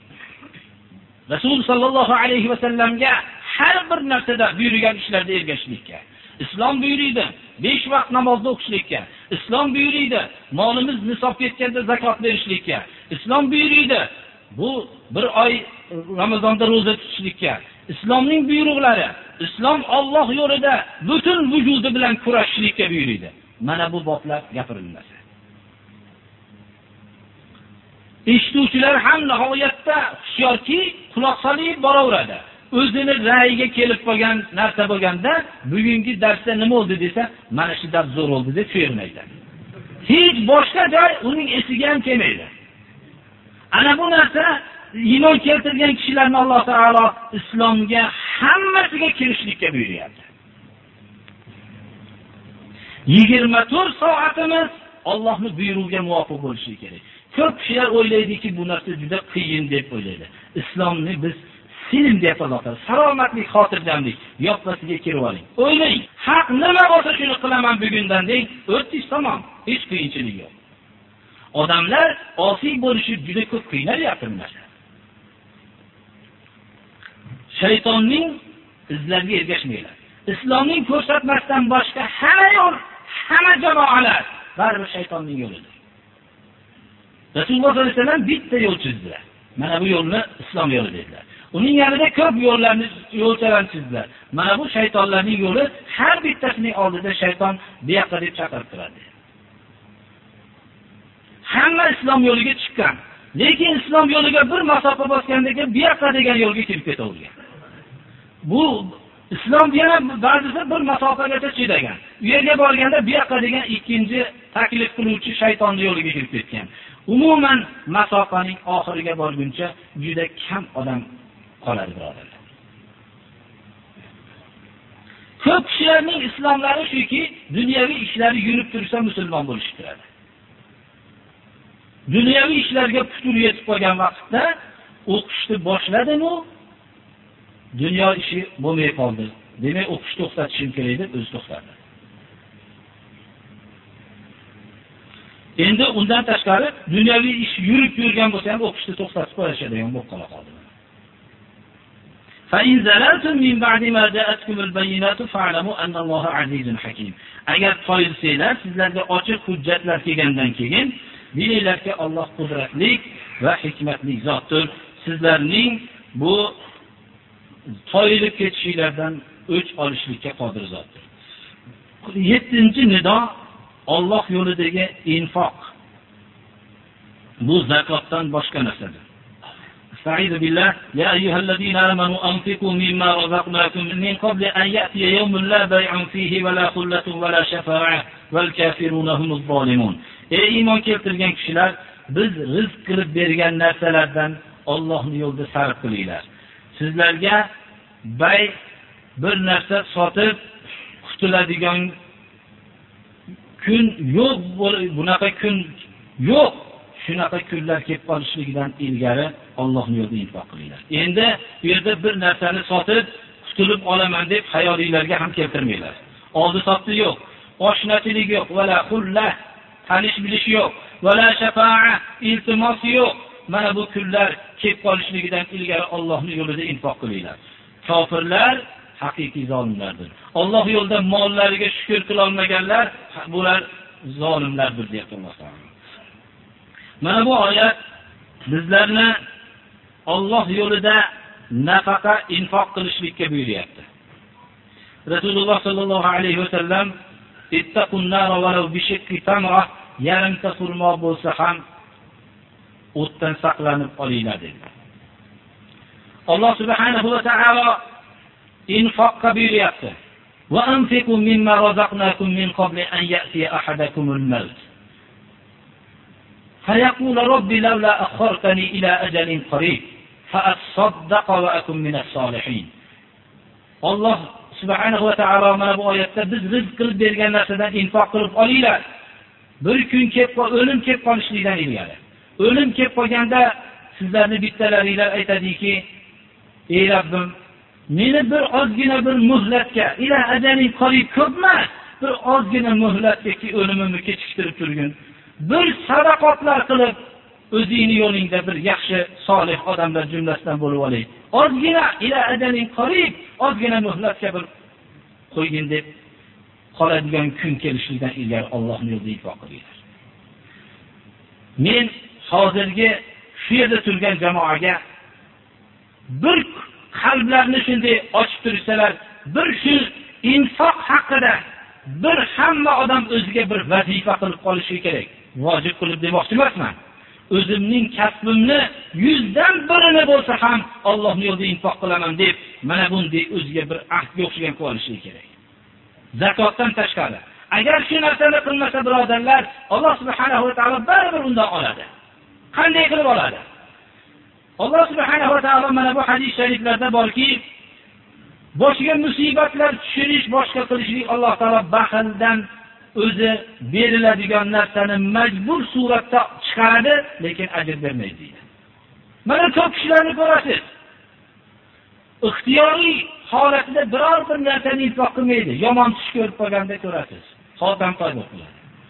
Rasul sallallohu alayhi va sallamga har bir narsada buyurgan ishlarda ergashishlikka. Islom buyuriydi besh vaqt namozni o'qishlikka. Islom buyuriydi molimiz nisob ketganda zakot berishlikka. Islom buyuriydi bu bir oy Ramazonda roza tutishlikka. Islomning buyruqlari, islom Alloh yo'lida butun vujudi bilan kurashishlikka buyuriydi. Mana bu boblar gapirilmasa. Eshituvchilar ham nihoyatda hushyorki, quloq solib boraveradi. O'zini ra'yiga kelib qolgan narsa bo'lganda, bugungi darsda nima bo'ldi desa, mana shu dars zo'r bo'ldi deb she'rlaydi. Hech boshqa joy uning esiga ham kelmaydi. Ana bu narsa iymon keltirgan kishilarni Alloh taolo islomga hammasiga kirishlikka buyuryapti. yigirma to'rt soatimiz Allohning buyrug'iga muvofiq bo'lishi kerak. Ko'p kishilar o'ylaydiki, bu narsa juda qiyin deb o'ylaydi. Islomni biz silm deb atalar. Salomatlik, xotirjamlik yoppasiga kirib oling. O'ylang, haq nima bo'lsa shuni qilaman bugundan deng, o'tish tamom, hech qiyinchilik yo'q. Odamlar osiy bo'lishi juda ko'p qiynalyapti bu narsa. Shaytonning izlariga ergashmanglar. Islomning ko'rsatmasidan boshqa hamma yo'l, hamma jamoalar baribir shaytonning yo'lidir. Rasululloh sollallohu alayhi vasallam bitta yo'l chizdilar. Mana bu yo'lni islom yo'li dedilar. Uning yanida ko'p yo'llarni yo'lchalarni chizdilar. Mana bu shaytonlarning yo'li, har bittasining oldida shayton bu yoqqa deb chaqirib turadi. Hamma islom yo'liga chiqqan, lekin islom yo'liga bir masofa bosgandan keyin bu yoqqa degan yo'lga kirib ketavergan. Bu islom yana ba'zisi bir masofagacha chidagan. U yerga borganda bu yoqqa degan ikkinchi taklif qiluvchi shaytonning yo'liga kirib ketgan. Umuman masofaning oxiriga borguncha juda kam odam qoladi, birodarlar. Ko'p kishilarning islomlari shuki, dunyoviy ishlari yurib tursa musulmon bo'lishib turadi. Dunyoviy ishlarga putur yetib qolgan vaqtda o'qishni boshladi-mu, dunyo ishi bo'lmay qoldi. Demak, o'qishni to'xtatishim kerak deb o'zi to'xtadi. Endi undan tashqari dunyoviy ish yurib yurgan bo'lsa ham o'qishni to'xtatib qo'yishadigan bo'lib qola qoldi. فَإِنْ زَلَلْتُمْ مِنْ بَعْدِ مَا جَاءَتْكُمُ الْبَيِّنَاتُ فَاعْلَمُوا أَنَّ اللَّهَ عَزِيزٌ حَكِيمٌ. Agar qoyilsanglar, sizlarga ochiq hujjatlar kelgandan keyin bilinglarki, Alloh qudratli va hikmatli zotdir. Sizlarning bu toyilib ketishinglardan o'ch olishlikka qodir zotdir. yettinchi nido Alloh yo'lidagi infoq. Bu zakotdan boshqa narsadir. Estaizu billah, ya ayyuhallazina amanu anfiqu mimma razaqnakum min qabli an ya'tiya yawmun la bay'un fihi wa la khullatun wa la shafa'a wal kafiruna humuz zalimun. Ey iymon keltirgan kishilar, biz rizq qilib bergan narsalardan Allohning yo'lida sarf qilinglar. Sizlarga bay bir narsa sotib qutuladigan kun yo'q, bunaqa kun yo'q. Shunaqa kunlar kelib qolishligidan ilgari Allohning yo'lida infoq qilinglar. Endi bu yerda bir narsani sotib qutulib olaman deb xayolinglarga ham keltirmanglar. Oldi sotdi yo'q, oshnachilik yo'q, wala xullah, tanish bilish yo'q, wala shafa'a, iltimos yo'q. Mana bu kunlar kelib qolishligidan ilgari Allohning yo'lida infoq qilinglar. Kofirlar haqiqiy zolimlardir. Alloh yo'lida mollariga shukr qila olmaganlar, bular zolimlardir deb Alloh taolo. Mana bu oyat bizlarni Alloh yo'lida nafaqa infoq qilishlikka buyuryapti. Rasululloh sallallohu alayhi va sallam ittaqun nara walau bi shiqqi tamra, yarimta xurmo bo'lsa ham o'tdan saqlanib olinglar dedi. Alloh subhanahu va taolo infoqqa buyuryapti. Va anfiqu mimma razaqnakum min qabli an ya'tiya ahadakumul maut. فيقول ربي لولا أخرتني إلى أجل قريب فأصدق وأكن من الصالحين. الله سبحانه وتعالى mana bu oyatda biz rizq qilib bergan narsadan infoq qilib olinglar. Bir kun kelib o'lim kelib qolishlikdan ilgari. O'lim kelib qolganda sizlarni bittalaringlar aytadiki, ey Rabbim, meni bir ozgina bir muhlatga, ila ajalin qarib ko'pmas, bir ozgina muhlatga o'limimni kechiktirib turgin. Bir sadaqotlar qilib o'zingni yo'lingda bir yaxshi solih odamlar jumlasidan bo'lib oling. Ozgina ila ajalin qarib, ozgina muhlatga bir qo'ygin deb qoladigan kun kelishligidan ilgari Allohning yo'lida infoq qilinglar. Men hozirgi shu yerda turgan jamoaga bir qalblarni shunday ochib tursalar, bir shu infoq haqida bir hamma odam o'ziga bir vazifa qilib qolishi kerak. Vojib qilib demoqchi emasman. O'zimning kasbimni yuzdan birini bo'lsa ham Allohning yo'lida infoq qilaman deb, mana bunday o'ziga bir ahdga o'xshagan qilishi kerak. Zakotdan tashqari. Agar shu narsani qilmasa birodarlar, Alloh subhanahu va taolo baribir undan oladi. Qanday qilib oladi? Alloh subhanahu va taolo mana bu hadis shariflarda borki, boshiga musibatlar tushirish, boshqa qilishlik Alloh taolo baxildan o'zi beriladigan narsani majbur suratda chiqaradi, lekin ajr bermaydi deydi. Mana ko'p kishilarni ko'rasiz. Ixtiyoriy holatida biror bir narsani infoq qilmaydi. Yomon tush ko'rib qolganda ko'rasiz. Xotam toy bo'ladi.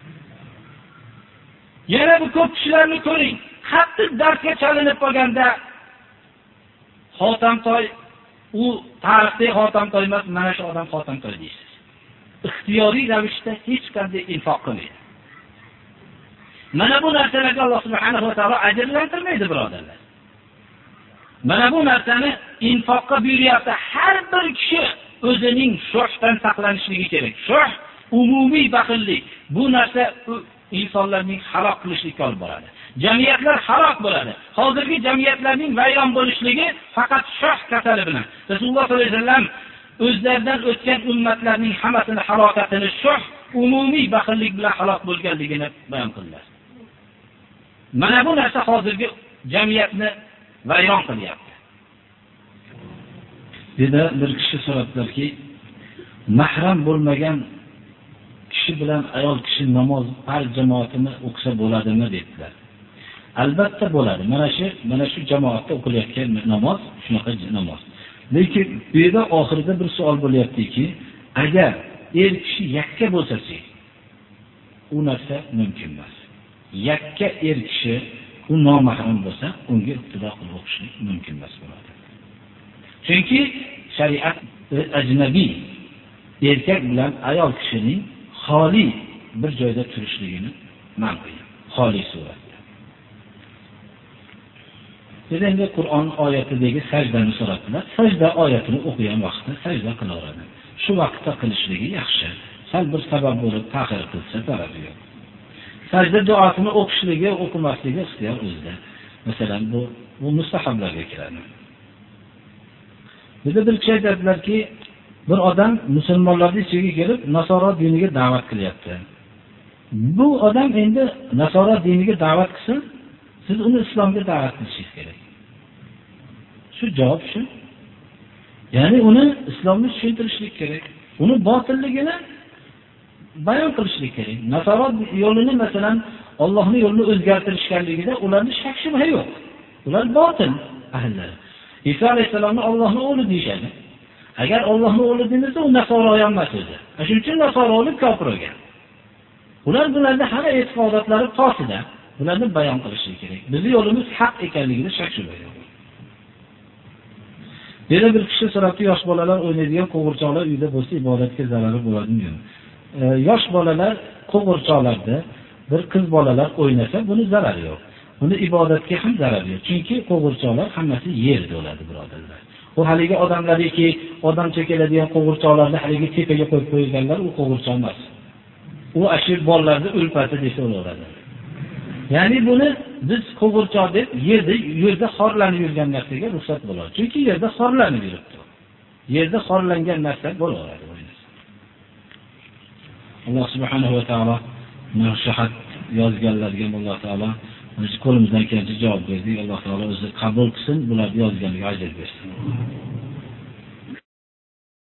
Yana bu ko'p kishilarni ko'ring. Qattiq dardga chalinib qolganda xotam toy, u tarixda xotam toy emas, mana shu odam xotam toy deysiz. Ixtiyoriy ravishda hech qanday infoq qilmaydi. Mana bu narsalarga Alloh subhanahu va taolo ajrlantirmaydi, birodarlar. Mana bu narsani infoqqa buyuryapti. Har bir kishi o'zining shohdan saqlanishligi kerak. Shoh umumiy baxillik. Bu narsa insonlarning halok qilishlikka olib boradi. Jamiyatlar halok bo'ladi. Hozirgi jamiyatlarning vayron bo'lishligi faqat shoh kasali bilan. Rasululloh sollallohu alayhi vasallam o'zlaridan o'tgan ummatlarning hammasini halokatini shoh umumiy baxillik bilan halok bo'lganligini bayon qildilar. Mana bu narsa hozirgi jamiyatni vayron qilyapti. Dedi bir kishi so'rabdilarki, mahram bo'lmagan kishi bilan ayol kishi namoz farz jamoatini o'qisa bo'ladimi dedilar. Albatta bo'ladi. Mana shu mana shu jamoatda o'qilayotgan namoz shunaqa namoz. Lekin bu yerda oxirida bir savol bo'lyaptiki, agar er kishi yakka bo'lsa-chi, u narsa mumkin emas. Yakka er kishi u nomahram bo'lsa, unga iqtido qilib o'qishlik mumkin emas bo'ladi. Chunki shariat ajnabiy erkak bilan ayol kishining xoli bir joyda turishligini man qilgan. Xoli suratda. Endi Qur'on oyatidagi sajdani so'radilar. Sajda oyatini o'qigan vaqtda sajda qilaveradi. Shu vaqtda qilishligi yaxshi. Sal bir sabab bo'lib ta'xir qilsa zarari yo'q. Sajda duosini o'qishligi, o'qimasligi ixtiyor o'zida. Masalan, bu bu mustahablarga kiradi. Bizda bir kishi aytadilarki, bir odam musulmonlarning ichiga kelib, Nasoro diniga da'vat qilyapti. Bu odam endi Nasoro diniga da'vat qilsa, siz uni islomga da'vat qilishingiz kerak. Shu javob shu. Ya'ni uni islomni tushuntirishlik kerak. Uni botilligini bayon qilishlik kerak. Nasoro yo'lini masalan Allohning yo'lini o'zgartirishganligida ularning shak shubha yo'q. Ular botil ahllari. Isa alayhisalomni Allohning o'g'li deyshadi. Agar Allohning o'g'li desa, u Nasoro emas o'zi. Shuning uchun Nasoro o'lib kofir bo'lgan. Ular bularda hali e'tiqodotlari qosida. Bularni bayon qilishlik kerak. Bizning yo'limiz haq ekanligida shak shubha yo'q. Yana bir kishi so'rabdi, yosh bolalar o'ynaydigan qo'g'irchoqlar uyda bo'lsa ibodatga zarari bo'ladimi? E, yosh bolalar qo'g'irchoqlarda bir qiz bolalar o'ynasa, buni zarari yo'q. Buni ibodatga ham zarari yo'q. Chunki qo'g'irchoqlar hammasi yerda bo'ladi, birodarlar. Bu haligi odamlariki, odamcha keladigan qo'g'irchoqlarni haligi tepaga qo'yib qo'yganlar, u qo'g'irchoq emas. U ashir bolalarning ulfati desa bo'laveradi. Ya'ni buni biz qo'g'irchoq deb yerda yerda xorlanib yurgan narsaga ruxsat bo'ladi. Chunki yerda xorlanib yuribdi. Yerda xorlangan narsa bo'laveradi. Alloh subhanahu va taolo nasihat yozganlarga Alloh taolo biz qo'limizdan kelgancha javob berdik. Alloh taolo o'zi qabul qilsin, bularni yozganiga ajr bersin.